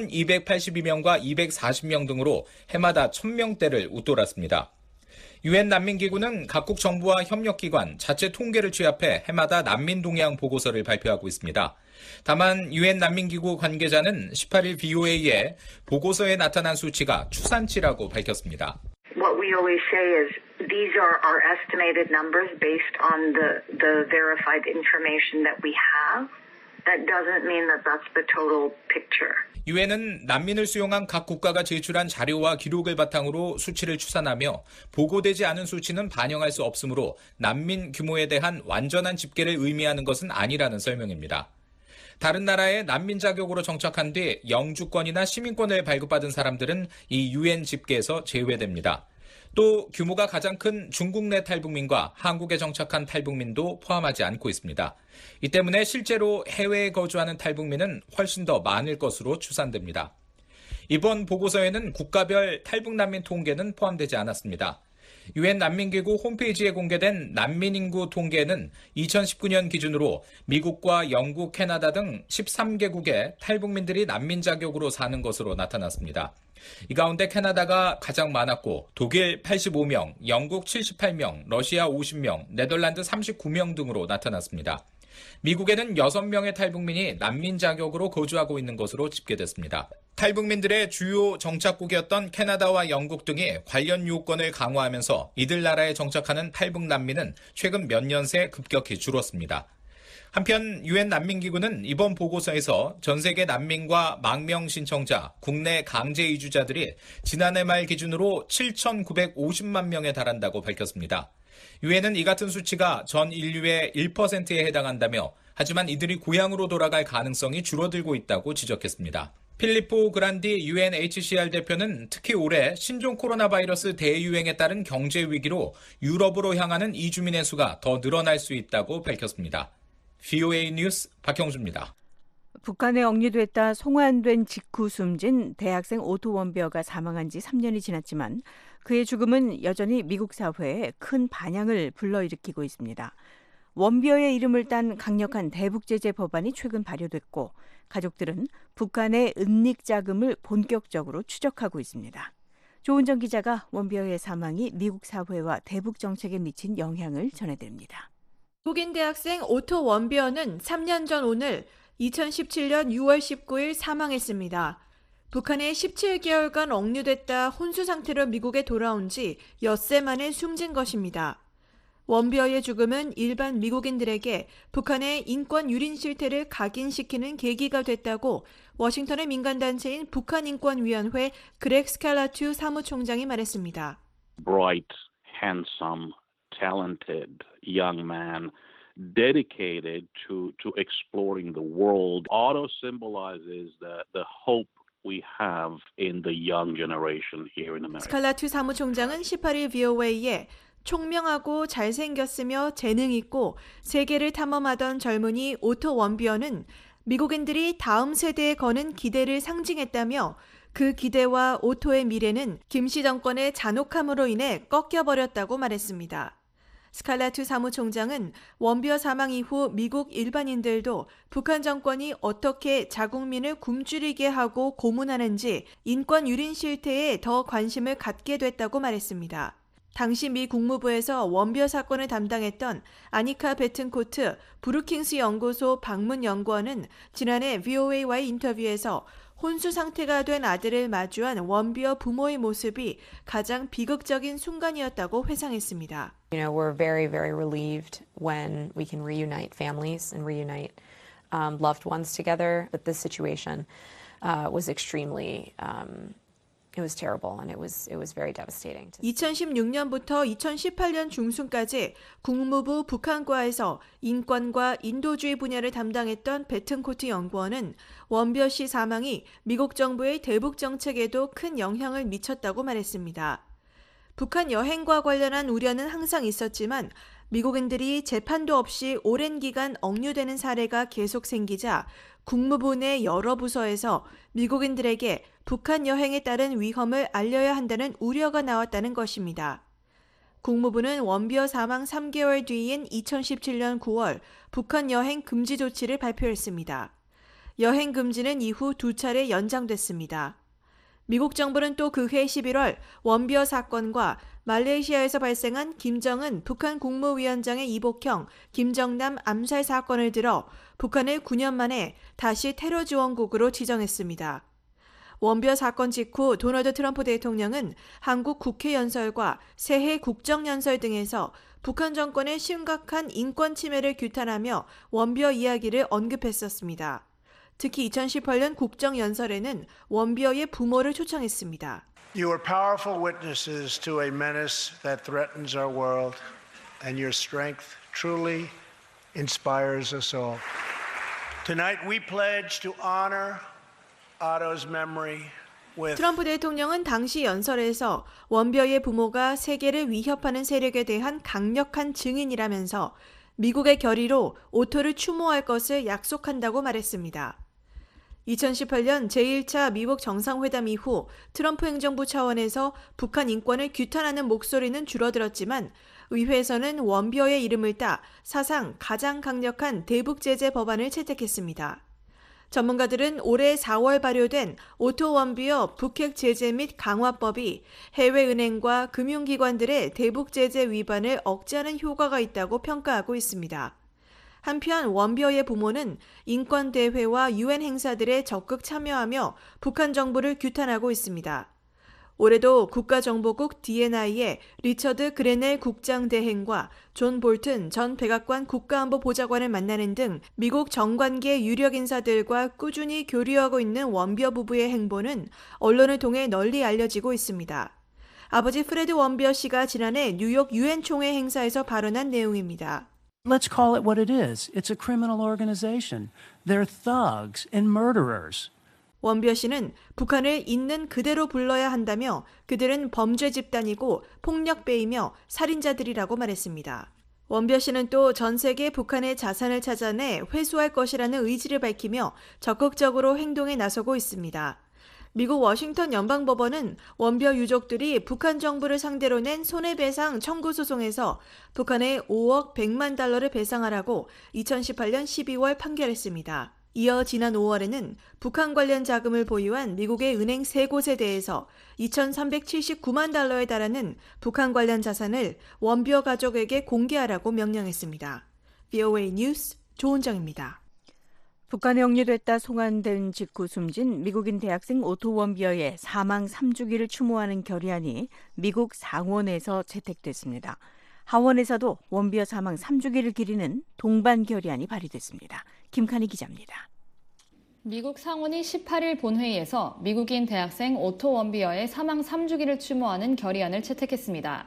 1,282명과 240명 등으로 해마다 1,000명대를 웃돌았습니다. UN 난민기구는 각국 정부와 협력기관, 자체 통계를 취합해 해마다 난민 동향 보고서를 발표하고 있습니다. 다만 UN 난민기구 관계자는 18일 VOA에 보고서에 나타난 수치가 추산치라고 밝혔습니다. What we always say is these are our estimated numbers based on the verified information that we have. that doesn't mean that that's the total picture. 유엔은 난민을 수용한 각 국가가 제출한 자료와 기록을 바탕으로 수치를 추산하며 보고되지 않은 수치는 반영할 수 없으므로 난민 규모에 대한 완전한 집계를 의미하는 것은 아니라는 설명입니다. 다른 나라에 난민 자격으로 정착한 뒤 영주권이나 시민권을 발급받은 사람들은 이 유엔 집계에서 제외됩니다. 또 규모가 가장 큰 중국 내 탈북민과 한국에 정착한 탈북민도 포함하지 않고 있습니다. 이 때문에 실제로 해외에 거주하는 탈북민은 훨씬 더 많을 것으로 추산됩니다. 이번 보고서에는 국가별 탈북난민 통계는 포함되지 않았습니다. 유엔 난민기구 홈페이지에 공개된 난민 인구 통계는 2019년 기준으로 미국과 영국, 캐나다 등 13개국의 탈북민들이 난민 자격으로 사는 것으로 나타났습니다. 이 가운데 캐나다가 가장 많았고 독일 85명, 영국 78명, 러시아 50명, 네덜란드 39명 등으로 나타났습니다. 미국에는 6명의 탈북민이 난민 자격으로 거주하고 있는 것으로 집계됐습니다. 탈북민들의 주요 정착국이었던 캐나다와 영국 등이 관련 요건을 강화하면서 이들 나라에 정착하는 탈북 난민은 최근 몇 년 새 급격히 줄었습니다. 한편 유엔 난민기구는 이번 보고서에서 전 세계 난민과 망명 신청자, 국내 강제 이주자들이 지난해 말 기준으로 7,950만 명에 달한다고 밝혔습니다. 유엔은 이 같은 수치가 전 인류의 1%에 해당한다며 하지만 이들이 고향으로 돌아갈 가능성이 줄어들고 있다고 지적했습니다. 필리포 그란디 UNHCR 대표는 특히 올해 신종 코로나 바이러스 대유행에 따른 경제 위기로 유럽으로 향하는 이주민의 수가 더 늘어날 수 있다고 밝혔습니다. VOA 뉴스 박형주입니다. 북한에 억류됐다 송환된 직후 숨진 대학생 오토 원비어가 사망한 지 3년이 지났지만 그의 죽음은 여전히 미국 사회에 큰 반향을 불러일으키고 있습니다. 원비어의 이름을 딴 강력한 대북제재 법안이 최근 발효됐고 가족들은 북한의 은닉 자금을 본격적으로 추적하고 있습니다. 조은정 기자가 원비어의 사망이 미국 사회와 대북 정책에 미친 영향을 전해드립니다. 북인 대학생 오토 원비어는 3년 전 오늘 2017년 6월 19일 사망했습니다. 북한에 17개월간 억류됐다 혼수 상태로 미국에 돌아온 지 엿새 만에 숨진 것입니다. 원비어의 죽음은 일반 미국인들에게 북한의 인권 유린 실태를 각인시키는 계기가 됐다고 워싱턴의 민간단체인 북한인권위원회 그렉 스칼라투 사무총장이 말했습니다. Bright, handsome, talented young man dedicated to exploring the world. Otto symbolizes the hope we have in the young generation here in America. 스칼라투 사무총장은 18일 VOA에 총명하고 잘생겼으며 재능 있고 세계를 탐험하던 젊은이 오토 원비어는 미국인들이 다음 세대에 거는 기대를 상징했다며 그 기대와 오토의 미래는 김씨 정권의 잔혹함으로 인해 꺾여버렸다고 말했습니다. 스칼라투 사무총장은 원비어 사망 이후 미국 일반인들도 북한 정권이 어떻게 자국민을 굶주리게 하고 고문하는지 인권 유린 실태에 더 관심을 갖게 됐다고 말했습니다. 당시 미 국무부에서 원비어 사건을 담당했던 아니카 베튼코트 브루킹스 연구소 방문 연구원은 지난해 VOA와의 인터뷰에서 혼수 상태가 된 아들을 마주한 원비어 부모의 모습이 가장 비극적인 순간이었다고 회상했습니다. You know, we're very, very relieved when we can reunite families and reunite loved ones together. But this situation was extremely It was terrible and it was very devastating. 2016년부터 2018년 중순까지 국무부 북한과에서 인권과 인도주의 분야를 담당했던 베튼코트 연구원은 원비어 씨 사망이 미국 정부의 대북 정책에도 큰 영향을 미쳤다고 말했습니다. 북한 여행과 관련한 우려는 항상 있었지만 미국인들이 재판도 없이 오랜 기간 억류되는 사례가 계속 생기자 국무부 내 여러 부서에서 미국인들에게 북한 여행에 따른 위험을 알려야 한다는 우려가 나왔다는 것입니다. 국무부는 원비어 사망 3개월 뒤인 2017년 9월 북한 여행 금지 조치를 발표했습니다. 여행 금지는 이후 2차례 연장됐습니다. 미국 정부는 또 그해 11월 원비어 사건과 말레이시아에서 발생한 김정은 북한 국무위원장의 이복형 김정남 암살 사건을 들어 북한을 9년 만에 다시 테러 지원국으로 지정했습니다. 원비어 사건 직후 도널드 트럼프 대통령은 한국 국회 연설과 새해 국정연설 등에서 북한 정권의 심각한 인권 침해를 규탄하며 원비어 이야기를 언급했었습니다. 특히 2018년 국정연설에는 원비어의 부모를 초청했습니다. You are powerful witnesses to a menace that threatens our world, and your strength truly inspires us all. Tonight we pledge to honor Otto's memory with 트럼프 대통령은 당시 연설에서 원비어의 부모가 세계를 위협하는 세력에 대한 강력한 증인이라면서 미국의 결의로 오토를 추모할 것을 약속한다고 말했습니다. 2018년 제1차 미국 정상회담 이후 트럼프 행정부 차원에서 북한 인권을 규탄하는 목소리는 줄어들었지만 의회에서는 원비어의 이름을 따 사상 가장 강력한 대북 제재 법안을 채택했습니다. 전문가들은 올해 4월 발효된 오토 원비어 북핵 제재 및 강화법이 해외은행과 금융기관들의 대북 제재 위반을 억제하는 효과가 있다고 평가하고 있습니다. 한편 원비어의 부모는 인권대회와 유엔 행사들에 적극 참여하며 북한 정부를 규탄하고 있습니다. 올해도 국가정보국 DNI의 리처드 그레넬 국장 대행과 존 볼튼 전 백악관 국가안보보좌관을 만나는 등 미국 정관계 유력 인사들과 꾸준히 교류하고 있는 원비어 부부의 행보는 언론을 통해 널리 알려지고 있습니다. 아버지 프레드 원비어 씨가 지난해 뉴욕 유엔 총회 행사에서 발언한 내용입니다. Let's call it what it is. It's a criminal organization. They're thugs and murderers. 원비어 씨는 북한을 있는 그대로 불러야 한다며 그들은 범죄 집단이고 폭력배이며 살인자들이라고 말했습니다. 원비어 씨는 또 전 세계 북한의 자산을 찾아내 회수할 것이라는 의지를 밝히며 적극적으로 행동에 나서고 있습니다. 미국 워싱턴 연방법원은 원비어 유족들이 북한 정부를 상대로 낸 손해배상 청구 소송에서 북한에 5억 100만 달러를 배상하라고 2018년 12월 판결했습니다. 이어 지난 5월에는 북한 관련 자금을 보유한 미국의 은행 3곳에 대해서 2,379만 달러에 달하는 북한 관련 자산을 원비어 가족에게 공개하라고 명령했습니다. VOA 뉴스 조은정입니다. 북한에 억류됐다 송환된 직후 숨진 미국인 대학생 오토 원비어의 사망 3주기를 추모하는 결의안이 미국 상원에서 채택됐습니다. 하원에서도 원비어 사망 3주기를 기리는 동반 결의안이 발의됐습니다. 김칸희 기자입니다. 미국 상원이 18일 본회의에서 미국인 대학생 오토 원비어의 사망 3주기를 추모하는 결의안을 채택했습니다.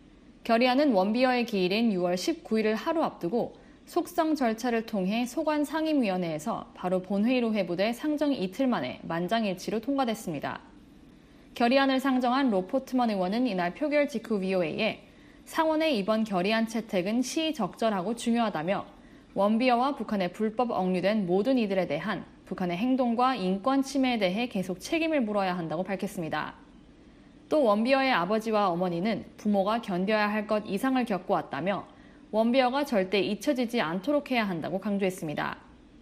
결의안은 원비어의 기일인 6월 19일을 하루 앞두고 속성 절차를 통해 소관 상임위원회에서 바로 본회의로 회부돼 상정 이틀 만에 만장일치로 통과됐습니다. 결의안을 상정한 로 포트먼 의원은 이날 표결 직후 VOA에 상원의 이번 결의안 채택은 시적절하고 중요하다며 원비어와 북한에 불법 억류된 모든 이들에 대한 북한의 행동과 인권 침해에 대해 계속 책임을 물어야 한다고 밝혔습니다. 또 원비어의 아버지와 어머니는 부모가 견뎌야 할 것 이상을 겪어왔다며 원비어가 절대 잊혀지지 않도록 해야 한다고 강조했습니다.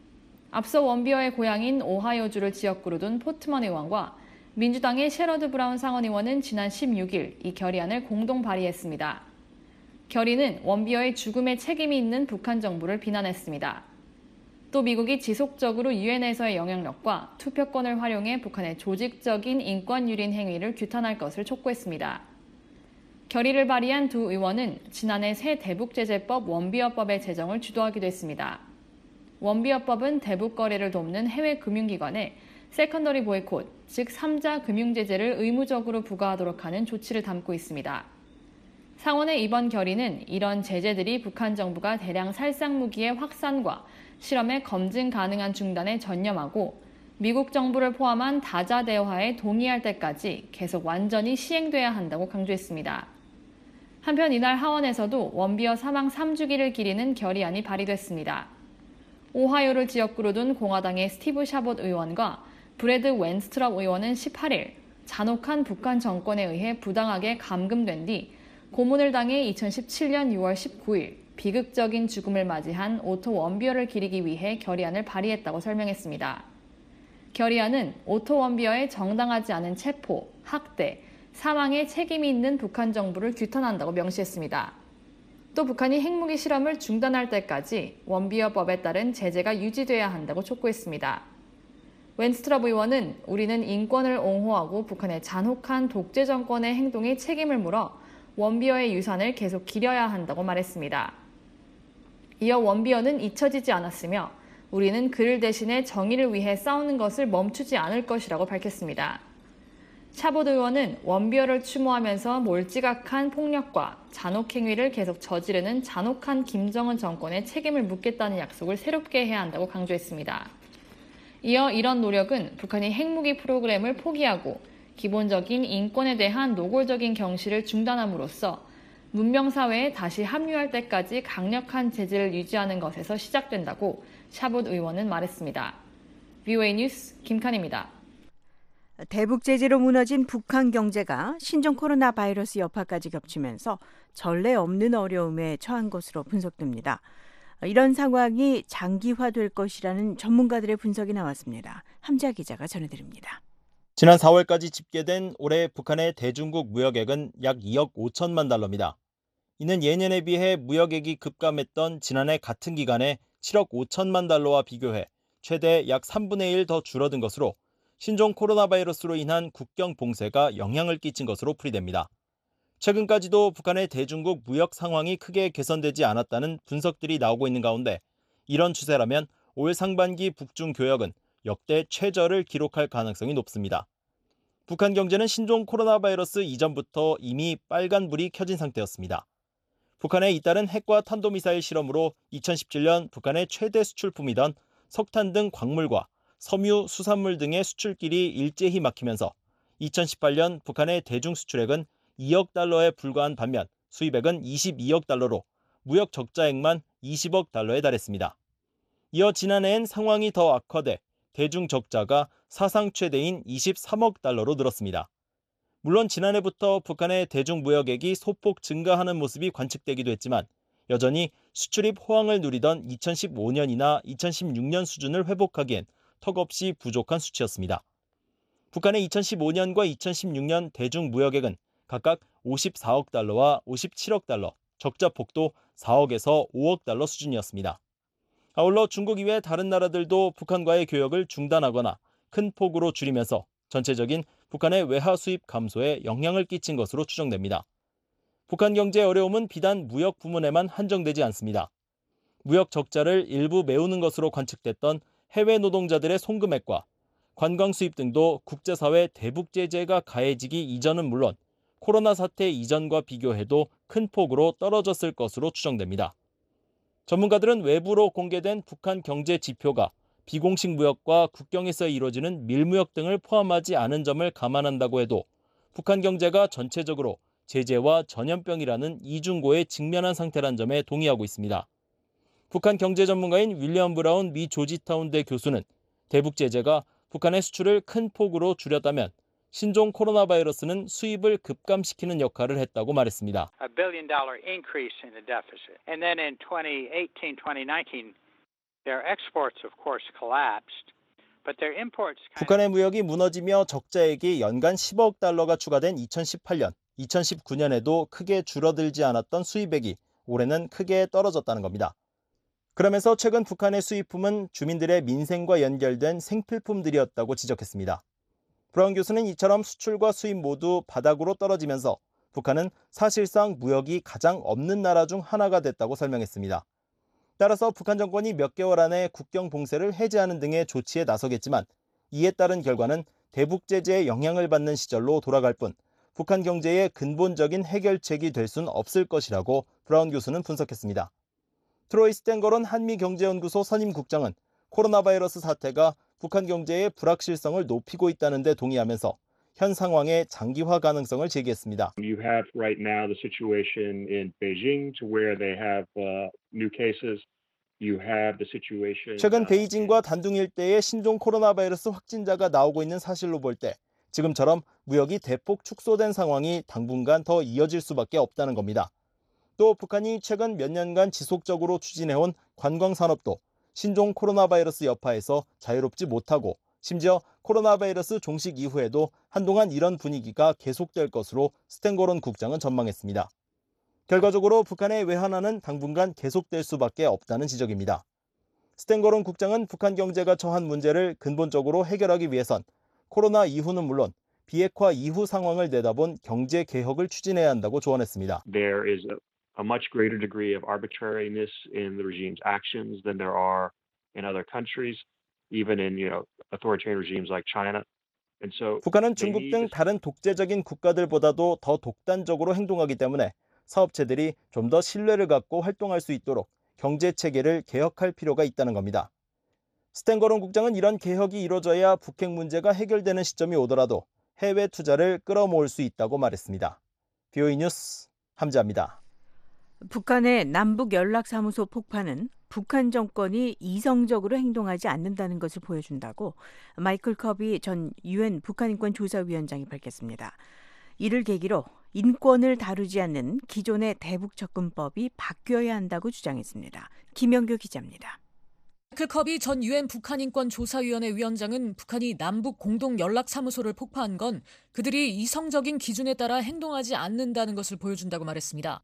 앞서 원비어의 고향인 오하이오주를 지역구로 둔 포트먼 의원과 민주당의 셰러드 브라운 상원의원은 지난 16일 이 결의안을 공동 발의했습니다. 결의는 원비어의 죽음에 책임이 있는 북한 정부를 비난했습니다. 또 미국이 지속적으로 유엔에서의 영향력과 투표권을 활용해 북한의 조직적인 인권 유린 행위를 규탄할 것을 촉구했습니다. 결의를 발의한 두 의원은 지난해 새 대북제재법 원비어법의 제정을 주도하기도 했습니다. 원비어법은 대북 거래를 돕는 해외 금융기관에 세컨더리 보이콧, 즉 3자 금융제재를 의무적으로 부과하도록 하는 조치를 담고 있습니다. 상원의 이번 결의는 이런 제재들이 북한 정부가 대량 살상 무기의 확산과 실험의 검증 가능한 중단에 전념하고 미국 정부를 포함한 다자 대화에 동의할 때까지 계속 완전히 시행돼야 한다고 강조했습니다. 한편 이날 하원에서도 원비어 사망 3주기를 기리는 결의안이 발의됐습니다. 오하이오를 지역구로 둔 공화당의 스티브 샤봇 의원과 브래드 웬스트럽 의원은 18일 잔혹한 북한 정권에 의해 부당하게 감금된 뒤 고문을 당해 2017년 6월 19일 비극적인 죽음을 맞이한 오토 원비어를 기리기 위해 결의안을 발의했다고 설명했습니다. 결의안은 오토 원비어의 정당하지 않은 체포, 학대, 사망에 책임이 있는 북한 정부를 규탄한다고 명시했습니다. 또 북한이 핵무기 실험을 중단할 때까지 원비어법에 따른 제재가 유지돼야 한다고 촉구했습니다. 웬스트럽 의원은 우리는 인권을 옹호하고 북한의 잔혹한 독재 정권의 행동에 책임을 물어 원비어의 유산을 계속 기려야 한다고 말했습니다. 이어 원비어는 잊혀지지 않았으며 우리는 그를 대신해 정의를 위해 싸우는 것을 멈추지 않을 것이라고 밝혔습니다. 샤봇 의원은 원비어를 추모하면서 몰지각한 폭력과 잔혹 행위를 계속 저지르는 잔혹한 김정은 정권에 책임을 묻겠다는 약속을 새롭게 해야 한다고 강조했습니다. 이어 이런 노력은 북한이 핵무기 프로그램을 포기하고 기본적인 인권에 대한 노골적인 경시를 중단함으로써 문명사회에 다시 합류할 때까지 강력한 제재를 유지하는 것에서 시작된다고 샤봇 의원은 말했습니다. VOA 뉴스 김칸입니다. 대북 제재로 무너진 북한 경제가 신종 코로나 바이러스 여파까지 겹치면서 전례 없는 어려움에 처한 것으로 분석됩니다. 이런 상황이 장기화될 것이라는 전문가들의 분석이 나왔습니다. 함자 기자가 전해드립니다. 지난 4월까지 집계된 올해 북한의 대중국 무역액은 약 2억 5천만 달러입니다. 이는 예년에 비해 무역액이 급감했던 지난해 같은 기간에 7억 5천만 달러와 비교해 최대 약 3분의 1 더 줄어든 것으로 신종 코로나 바이러스로 인한 국경 봉쇄가 영향을 끼친 것으로 풀이됩니다. 최근까지도 북한의 대중국 무역 상황이 크게 개선되지 않았다는 분석들이 나오고 있는 가운데 이런 추세라면 올 상반기 북중 교역은 역대 최저를 기록할 가능성이 높습니다. 북한 경제는 신종 코로나 바이러스 이전부터 이미 빨간불이 켜진 상태였습니다. 북한의 잇따른 핵과 탄도미사일 실험으로 2017년 북한의 최대 수출품이던 석탄 등 광물과 섬유, 수산물 등의 수출길이 일제히 막히면서 2018년 북한의 대중 수출액은 2억 달러에 불과한 반면 수입액은 22억 달러로 무역 적자액만 20억 달러에 달했습니다. 이어 지난해엔 상황이 더 악화돼 대중 적자가 사상 최대인 23억 달러로 늘었습니다. 물론 지난해부터 북한의 대중 무역액이 소폭 증가하는 모습이 관측되기도 했지만 여전히 수출입 호황을 누리던 2015년이나 2016년 수준을 회복하기엔 턱없이 부족한 수치였습니다. 북한의 2015년과 2016년 대중 무역액은 각각 54억 달러와 57억 달러, 적자폭도 4억에서 5억 달러 수준이었습니다. 아울러 중국 이외 다른 나라들도 북한과의 교역을 중단하거나 큰 폭으로 줄이면서 전체적인 북한의 외화 수입 감소에 영향을 끼친 것으로 추정됩니다. 북한 경제의 어려움은 비단 무역 부문에만 한정되지 않습니다. 무역 적자를 일부 메우는 것으로 관측됐던 해외 노동자들의 송금액과 관광 수입 등도 국제사회 대북 제재가 가해지기 이전은 물론 코로나 사태 이전과 비교해도 큰 폭으로 떨어졌을 것으로 추정됩니다. 전문가들은 외부로 공개된 북한 경제 지표가 비공식 무역과 국경에서 이루어지는 밀무역 등을 포함하지 않은 점을 감안한다고 해도 북한 경제가 전체적으로 제재와 전염병이라는 이중고에 직면한 상태란 점에 동의하고 있습니다. 북한 경제 전문가인 윌리엄 브라운 미 조지타운대 교수는 대북 제재가 북한의 수출을 큰 폭으로 줄였다면 신종 코로나 바이러스는 수입을 급감시키는 역할을 했다고 말했습니다. $1 billion increase in the deficit. And then in 2018, 2019, their exports of course collapsed. But their imports 북한의 무역이 무너지며 적자액이 연간 10억 달러가 추가된 2018년, 2019년에도 크게 줄어들지 않았던 수입액이 올해는 크게 떨어졌다는 겁니다. 그러면서 최근 북한의 수입품은 주민들의 민생과 연결된 생필품들이었다고 지적했습니다. 브라운 교수는 이처럼 수출과 수입 모두 바닥으로 떨어지면서 북한은 사실상 무역이 가장 없는 나라 중 하나가 됐다고 설명했습니다. 따라서 북한 정권이 몇 개월 안에 국경 봉쇄를 해제하는 등의 조치에 나서겠지만 이에 따른 결과는 대북 제재의 영향을 받는 시절로 돌아갈 뿐 북한 경제의 근본적인 해결책이 될 수는 없을 것이라고 브라운 교수는 분석했습니다. 트로이 스탠거론 한미경제연구소 선임국장은 코로나 바이러스 사태가 북한 경제의 불확실성을 높이고 있다는 데 동의하면서 현 상황의 장기화 가능성을 제기했습니다. You have right now the situation in Beijing to where they have new cases. You have the situation. 최근 베이징과 단둥 일대의 신종 코로나 바이러스 확진자가 나오고 있는 사실로 볼 때 지금처럼 무역이 대폭 축소된 상황이 당분간 더 이어질 수밖에 없다는 겁니다. 또 북한이 최근 몇 년간 지속적으로 추진해온 관광 산업도 신종 코로나 바이러스 여파에서 자유롭지 못하고 심지어 코로나 바이러스 종식 이후에도 한동안 이런 분위기가 계속될 것으로 스탠거론 국장은 전망했습니다. 결과적으로 북한의 외환화는 당분간 계속될 수밖에 없다는 지적입니다. 스탠거론 국장은 북한 경제가 처한 문제를 근본적으로 해결하기 위해선 코로나 이후는 물론 비핵화 이후 상황을 내다본 경제 개혁을 추진해야 한다고 조언했습니다. There is a much greater degree of arbitrariness in the regime's actions than there are in other countries, even in authoritarian regimes like China. And so 북한은 중국 등 다른 독재적인 국가들보다도 더 독단적으로 행동하기 때문에 사업체들이 좀 더 신뢰를 갖고 활동할 수 있도록 경제 체계를 개혁할 필요가 있다는 겁니다. 스탠거론 국장은 이런 개혁이 이루어져야 북핵 문제가 해결되는 시점이 오더라도 해외 투자를 끌어모을 수 있다고 말했습니다. BOE 뉴스 함지아입니다. 북한의 남북 연락사무소 폭파는 북한 정권이 이성적으로 행동하지 않는다는 것을 보여준다고 마이클 커비 전 UN 북한인권조사위원장이 밝혔습니다. 이를 계기로 인권을 다루지 않는 기존의 대북 접근법이 바뀌어야 한다고 주장했습니다. 김영규 기자입니다. 마이클 커비 전 UN 북한인권조사위원회 위원장은 북한이 남북 공동연락사무소를 폭파한 건 그들이 이성적인 기준에 따라 행동하지 않는다는 것을 보여준다고 말했습니다.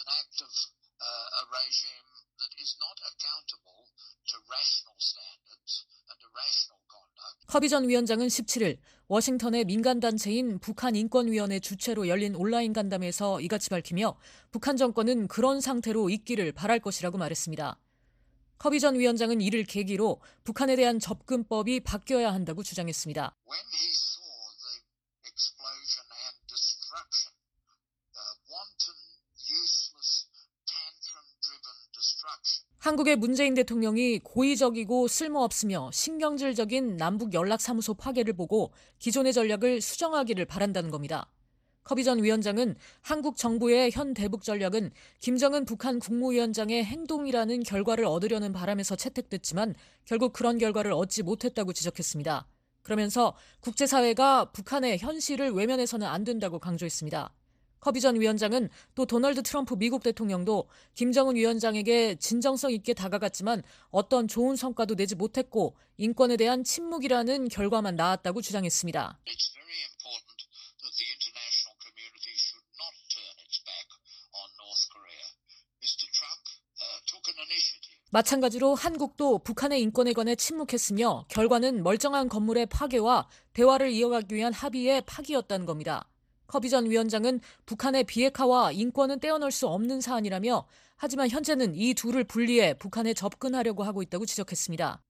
커비 전 위원장은 17일 워싱턴의 민간단체인 북한인권위원회 주최로 열린 온라인 간담회에서 이같이 밝히며 북한 정권은 그런 상태로 있기를 바랄 것이라고 말했습니다. 커비 전 위원장은 이를 계기로 북한에 대한 접근법이 바뀌어야 한다고 주장했습니다. 한국의 문재인 대통령이 고의적이고 쓸모없으며 신경질적인 남북 연락사무소 파괴를 보고 기존의 전략을 수정하기를 바란다는 겁니다. 커비 전 위원장은 한국 정부의 현 대북 전략은 김정은 북한 국무위원장의 행동이라는 결과를 얻으려는 바람에서 채택됐지만 결국 그런 결과를 얻지 못했다고 지적했습니다. 그러면서 국제사회가 북한의 현실을 외면해서는 안 된다고 강조했습니다. 커비 전 위원장은 또 도널드 트럼프 미국 대통령도 김정은 위원장에게 진정성 있게 다가갔지만 어떤 좋은 성과도 내지 못했고 인권에 대한 침묵이라는 결과만 나왔다고 주장했습니다. 마찬가지로 한국도 북한의 인권에 관해 침묵했으며 결과는 멀쩡한 건물의 파괴와 대화를 이어가기 위한 합의의 파기였다는 겁니다. 커비 전 위원장은 북한의 비핵화와 인권은 떼어놓을 수 없는 사안이라며 하지만 현재는 이 둘을 분리해 북한에 접근하려고 하고 있다고 지적했습니다.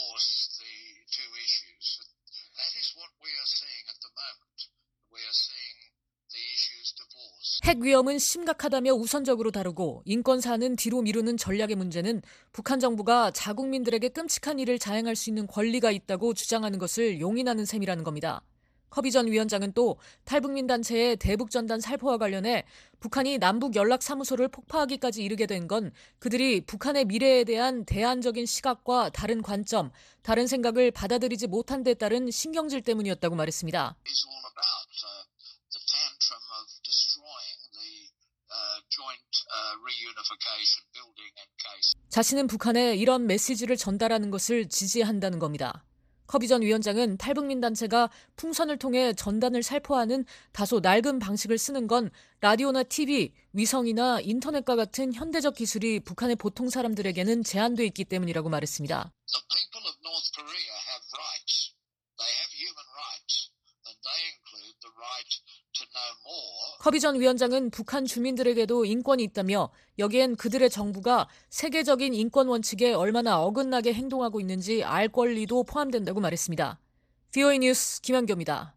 핵 위험은 심각하다며 우선적으로 다루고 인권 사안은 뒤로 미루는 전략의 문제는 북한 정부가 자국민들에게 끔찍한 일을 자행할 수 있는 권리가 있다고 주장하는 것을 용인하는 셈이라는 겁니다. 커비 전 위원장은 또 탈북민 단체의 대북전단 살포와 관련해 북한이 남북 연락사무소를 폭파하기까지 이르게 된 건 그들이 북한의 미래에 대한 대안적인 시각과 다른 관점, 다른 생각을 받아들이지 못한 데 따른 신경질 때문이었다고 말했습니다. 자신은 북한에 이런 메시지를 전달하는 것을 지지한다는 겁니다. 커비 전 위원장은 탈북민 단체가 풍선을 통해 전단을 살포하는 다소 낡은 방식을 쓰는 건 라디오나 TV, 위성이나 인터넷과 같은 현대적 기술이 북한의 보통 사람들에게는 제한돼 있기 때문이라고 말했습니다. 커비 전 위원장은 북한 주민들에게도 인권이 있다며 여기엔 그들의 정부가 세계적인 인권 원칙에 얼마나 어긋나게 행동하고 있는지 알 권리도 포함된다고 말했습니다. BOE 뉴스 김현교입니다.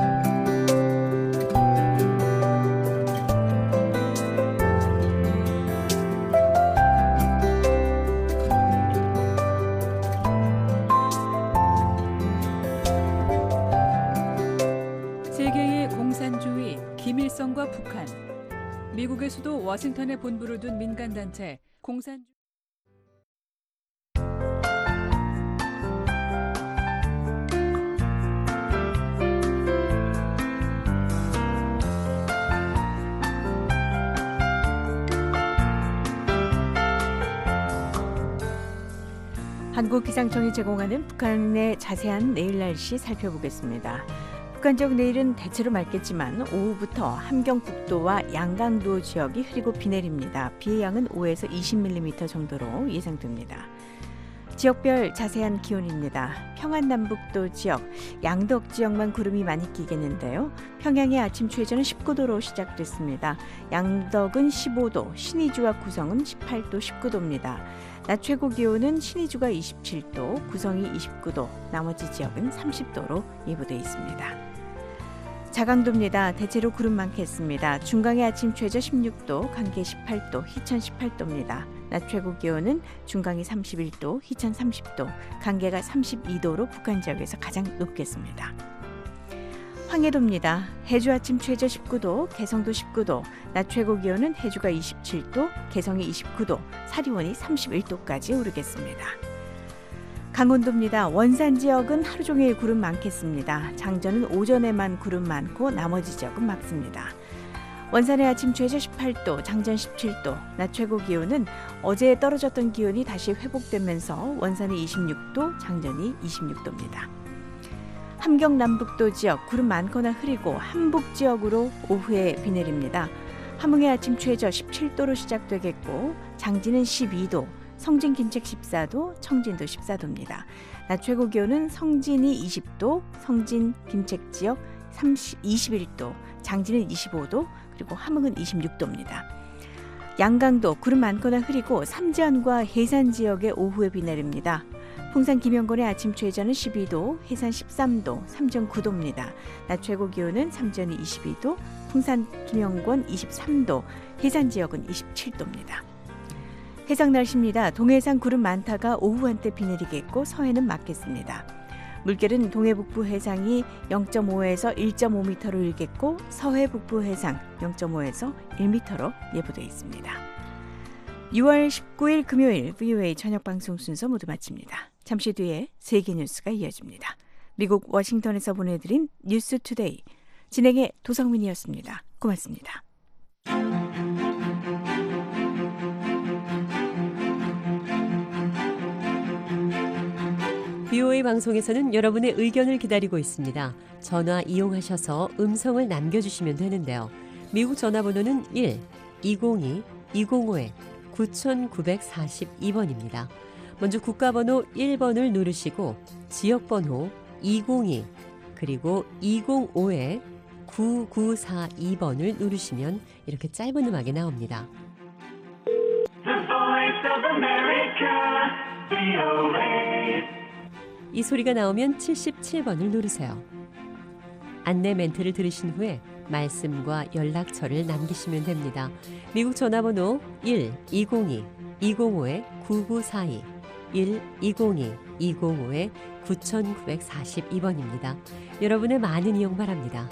세계의 공산주의, 김일성과 북한. 미국의 수도 워싱턴에 본부를 둔 민간단체 공산주의. 한국기상청이 제공하는 북한의 자세한 내일 날씨 살펴보겠습니다. 북한적 내일은 대체로 맑겠지만 오후부터 함경북도와 양강도 지역이 흐리고 비 내립니다. 비의 양은 5에서 20mm 정도로 예상됩니다. 지역별 자세한 기온입니다. 평안남북도 지역, 양덕 지역만 구름이 많이 끼겠는데요. 평양의 아침 최저는 19도로 시작됐습니다. 양덕은 15도, 신의주와 구성은 18도, 19도입니다. 낮 최고 기온은 신의주가 27도, 구성이 29도, 나머지 지역은 30도로 예보되어 있습니다. 자강도입니다. 대체로 구름 많겠습니다. 중강의 아침 최저 16도, 강계 18도, 희천 18도입니다. 낮 최고 기온은 중강이 31도, 희천 30도, 강계가 32도로 북한 지역에서 가장 높겠습니다. 황해도입니다. 해주 아침 최저 19도, 개성도 19도, 낮 최고 기온은 해주가 27도, 개성이 29도, 사리원이 31도까지 오르겠습니다. 강원도입니다. 원산 지역은 하루 종일 구름 많겠습니다. 장전은 오전에만 구름 많고 나머지 지역은 맑습니다. 원산의 아침 최저 18도, 장전 17도, 낮 최고 기온은 어제 떨어졌던 기온이 다시 회복되면서 원산이 26도, 장전이 26도입니다. 함경 남북도 지역 구름 많거나 흐리고 함북 지역으로 오후에 비 내립니다. 함흥의 아침 최저 17도로 시작되겠고 장진은 12도, 성진 김책 14도, 청진도 14도입니다. 낮 최고 기온은 성진이 20도, 성진 김책 지역 21도, 장진은 25도, 그리고 함흥은 26도입니다. 양강도 구름 많거나 흐리고 삼지연과 해산 지역에 오후에 비 내립니다. 풍산 김영권의 아침 최저는 12도, 해산 13도, 삼전 9도입니다. 낮 최고 기온은 삼전이 22도, 풍산 김영권 23도, 해산 지역은 27도입니다. 해상 날씨입니다. 동해상 구름 많다가 오후 한때 비 내리겠고 서해는 맑겠습니다. 물결은 동해 북부 해상이 0.5에서 1.5m로 일겠고 서해 북부 해상 0.5에서 1m로 예보되어 있습니다. 6월 19일 금요일 VOA 저녁 방송 순서 모두 마칩니다. 잠시 뒤에 세계 뉴스가 이어집니다. 미국 워싱턴에서 보내드린 뉴스 투데이 진행의 도성민이었습니다. 고맙습니다. VOA 방송에서는 여러분의 의견을 기다리고 있습니다. 전화 이용하셔서 음성을 남겨주시면 되는데요. 미국 전화번호는 1-202-205-9942번입니다. 먼저 국가번호 1번을 누르시고 지역번호 202 그리고 205-9942번을 누르시면 이렇게 짧은 음악이 나옵니다. The Voice of America, VOA. 이 소리가 나오면 77번을 누르세요. 안내 멘트를 들으신 후에 말씀과 연락처를 남기시면 됩니다. 미국 전화번호 1-202-205-9942 1-202-205-9942번입니다. 여러분의 많은 이용 바랍니다.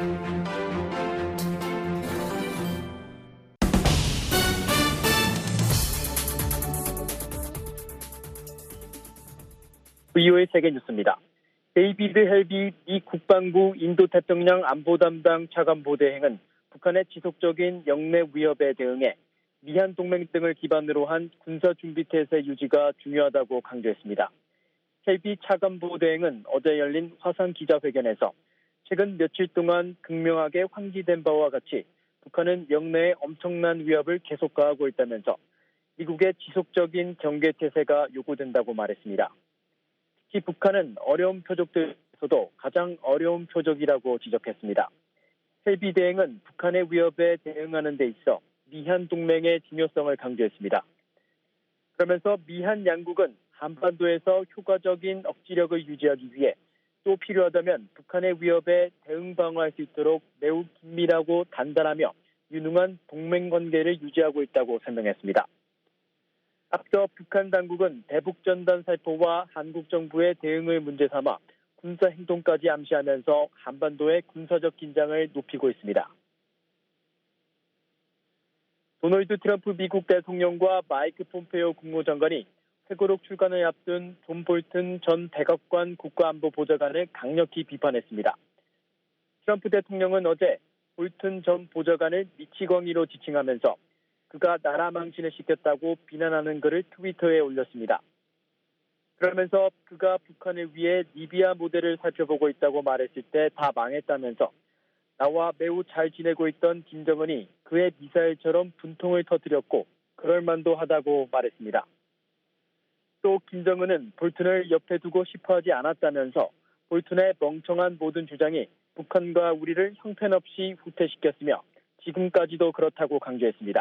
VOA 세계 뉴스입니다. 데이비드 헬비 미 국방부 인도태평양 안보담당 차관보대행은 북한의 지속적인 영내 위협에 대응해 미한 동맹 등을 기반으로 한 군사준비태세 유지가 중요하다고 강조했습니다. 헬비 차관보대행은 어제 열린 화상 기자회견에서 최근 며칠 동안 극명하게 환기된 바와 같이 북한은 영내에 엄청난 위협을 계속 가하고 있다면서 미국의 지속적인 경계태세가 요구된다고 말했습니다. 특히 북한은 어려운 표적들에서도 가장 어려운 표적이라고 지적했습니다. 헬비 대행은 북한의 위협에 대응하는 데 있어 미한 동맹의 중요성을 강조했습니다. 그러면서 미한 양국은 한반도에서 효과적인 억지력을 유지하기 위해 또 필요하다면 북한의 위협에 대응 방어할 수 있도록 매우 긴밀하고 단단하며 유능한 동맹 관계를 유지하고 있다고 설명했습니다. 앞서 북한 당국은 대북전단 살포와 한국 정부의 대응을 문제 삼아 군사 행동까지 암시하면서 한반도의 군사적 긴장을 높이고 있습니다. 도널드 트럼프 미국 대통령과 마이크 폼페이오 국무장관이 회고록 출간을 앞둔 존 볼튼 전 백악관 국가안보보좌관을 강력히 비판했습니다. 트럼프 대통령은 어제 볼튼 전 보좌관을 미치광이로 지칭하면서 그가 나라 망신을 시켰다고 비난하는 글을 트위터에 올렸습니다. 그러면서 그가 북한을 위해 리비아 모델을 살펴보고 있다고 말했을 때 다 망했다면서 나와 매우 잘 지내고 있던 김정은이 그의 미사일처럼 분통을 터뜨렸고 그럴 만도 하다고 말했습니다. 또 김정은은 볼튼을 옆에 두고 싶어하지 않았다면서 볼튼의 멍청한 모든 주장이 북한과 우리를 형편없이 후퇴시켰으며 지금까지도 그렇다고 강조했습니다.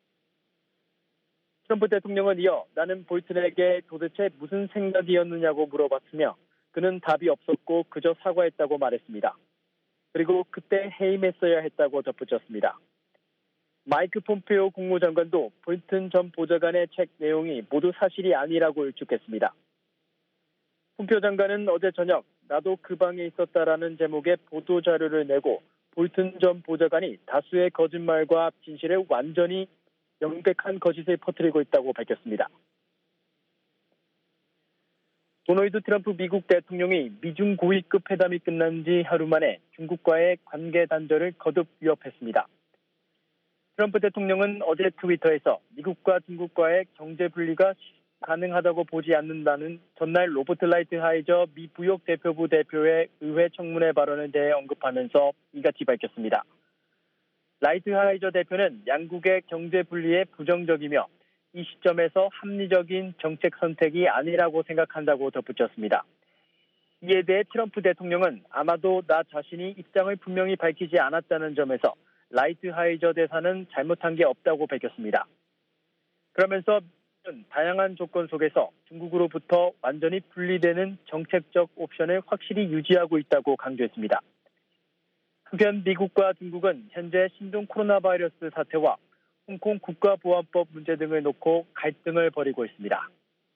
트럼프 대통령은 이어 나는 볼튼에게 도대체 무슨 생각이었느냐고 물어봤으며 그는 답이 없었고 그저 사과했다고 말했습니다. 그리고 그때 해임했어야 했다고 덧붙였습니다. 마이크 폼페오 국무장관도 볼튼 전 보좌관의 책 내용이 모두 사실이 아니라고 일축했습니다. 폼페오 장관은 어제 저녁 나도 그 방에 있었다라는 제목의 보도자료를 내고 볼튼 전 보좌관이 다수의 거짓말과 진실을 완전히 명백한 거짓을 퍼뜨리고 있다고 밝혔습니다. 도널드 트럼프 미국 대통령이 미중 고위급 회담이 끝난 지 하루 만에 중국과의 관계 단절을 거듭 위협했습니다. 트럼프 대통령은 어제 트위터에서 미국과 중국과의 경제 분리가 가능하다고 보지 않는다는 전날 로버트 라이트하이저 미 부역 대표부 대표의 의회 청문회 발언에 대해 언급하면서 이같이 밝혔습니다. 라이트하이저 대표는 양국의 경제 분리에 부정적이며 이 시점에서 합리적인 정책 선택이 아니라고 생각한다고 덧붙였습니다. 이에 대해 트럼프 대통령은 아마도 나 자신이 입장을 분명히 밝히지 않았다는 점에서 라이트하이저 대사는 잘못한 게 없다고 밝혔습니다. 그러면서 다양한 조건 속에서 중국으로부터 완전히 분리되는 정책적 옵션을 확실히 유지하고 있다고 강조했습니다. 한편 미국과 중국은 현재 신종 코로나 바이러스 사태와 홍콩 국가보안법 문제 등을 놓고 갈등을 벌이고 있습니다.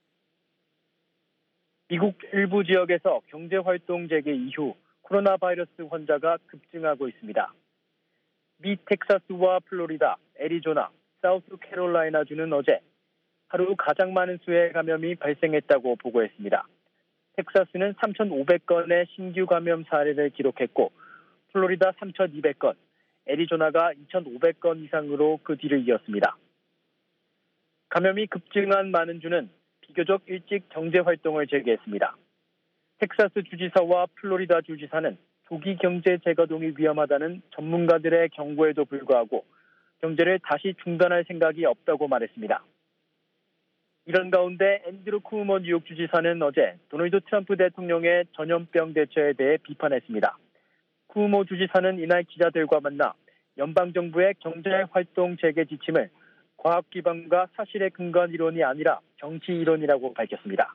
미국 일부 지역에서 경제활동 재개 이후 코로나 바이러스 환자가 급증하고 있습니다. 미 텍사스와 플로리다, 애리조나, 사우스캐롤라이나주는 어제 하루 가장 많은 수의 감염이 발생했다고 보고했습니다. 텍사스는 3,500건의 신규 감염 사례를 기록했고 플로리다 3,200건, 애리조나가 2,500건 이상으로 그 뒤를 이었습니다. 감염이 급증한 많은 주는 비교적 일찍 경제활동을 재개했습니다. 텍사스 주지사와 플로리다 주지사는 조기 경제 재가동이 위험하다는 전문가들의 경고에도 불구하고 경제를 다시 중단할 생각이 없다고 말했습니다. 이런 가운데 앤드루 쿠오모 뉴욕 주지사는 어제 도널드 트럼프 대통령의 전염병 대처에 대해 비판했습니다. 쿠오모 주지사는 이날 기자들과 만나 연방정부의 경제활동 재개 지침을 과학 기반과 사실에 근거한 이론이 아니라 정치 이론이라고 밝혔습니다.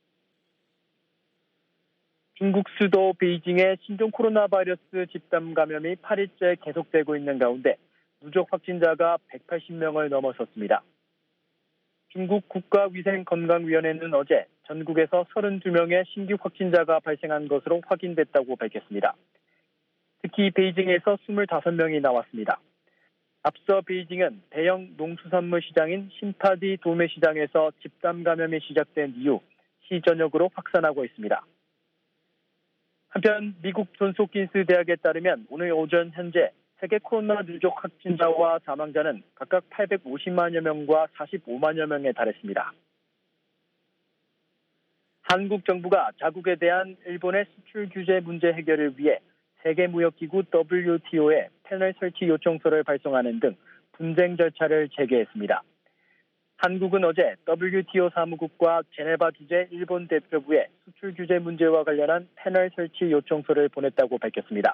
중국 수도 베이징의 신종 코로나 바이러스 집단 감염이 8일째 계속되고 있는 가운데 누적 확진자가 180명을 넘어섰습니다. 중국 국가위생건강위원회는 어제 전국에서 32명의 신규 확진자가 발생한 것으로 확인됐다고 밝혔습니다. 특히 베이징에서 25명이 나왔습니다. 앞서 베이징은 대형 농수산물 시장인 신파디 도매시장에서 집단 감염이 시작된 이후 시 전역으로 확산하고 있습니다. 한편 미국 존스홉킨스 대학에 따르면 오늘 오전 현재 세계 코로나 누적 확진자와 사망자는 각각 850만여 명과 45만여 명에 달했습니다. 한국 정부가 자국에 대한 일본의 수출 규제 문제 해결을 위해 세계무역기구 WTO에 패널 설치 요청서를 발송하는 등 분쟁 절차를 재개했습니다. 한국은 어제 WTO 사무국과 제네바 주재 일본 대표부에 수출 규제 문제와 관련한 패널 설치 요청서를 보냈다고 밝혔습니다.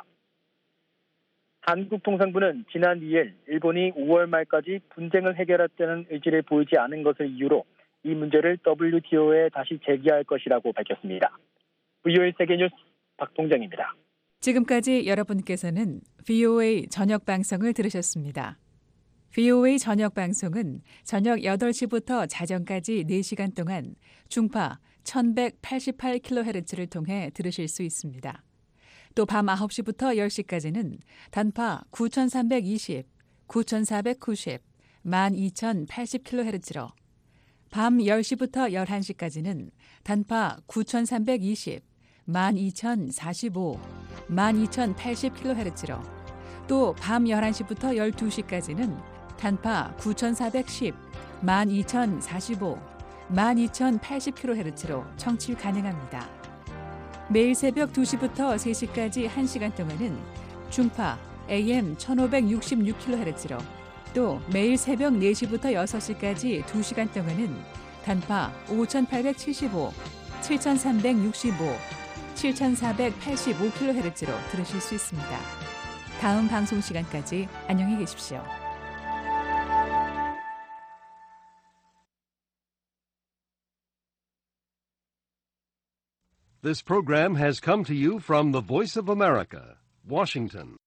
한국통상부는 지난 2일 일본이 5월 말까지 분쟁을 해결하자는 의지를 보이지 않은 것을 이유로 이 문제를 WTO에 다시 제기할 것이라고 밝혔습니다. VOA 세계뉴스 박동정입니다. 지금까지 여러분께서는 VOA 저녁 방송을 들으셨습니다. VOA 저녁 방송은 저녁 8시부터 자정까지 4시간 동안 중파 1188kHz를 통해 들으실 수 있습니다. 또 밤 9시부터 10시까지는 단파 9320, 9490, 12080kHz로 밤 10시부터 11시까지는 단파 9320, 12045, 12080kHz로 또 밤 11시부터 12시까지는 단파 9410, 12045, 12080kHz로 청취 가능합니다. 매일 새벽 2시부터 3시까지 1시간 동안은 중파 AM 1566kHz로 또 매일 새벽 4시부터 6시까지 2시간 동안은 단파 5,875, 7,365, 7,485kHz로 들으실 수 있습니다. 다음 방송 시간까지 안녕히 계십시오. This program has come to you from the Voice of America, Washington.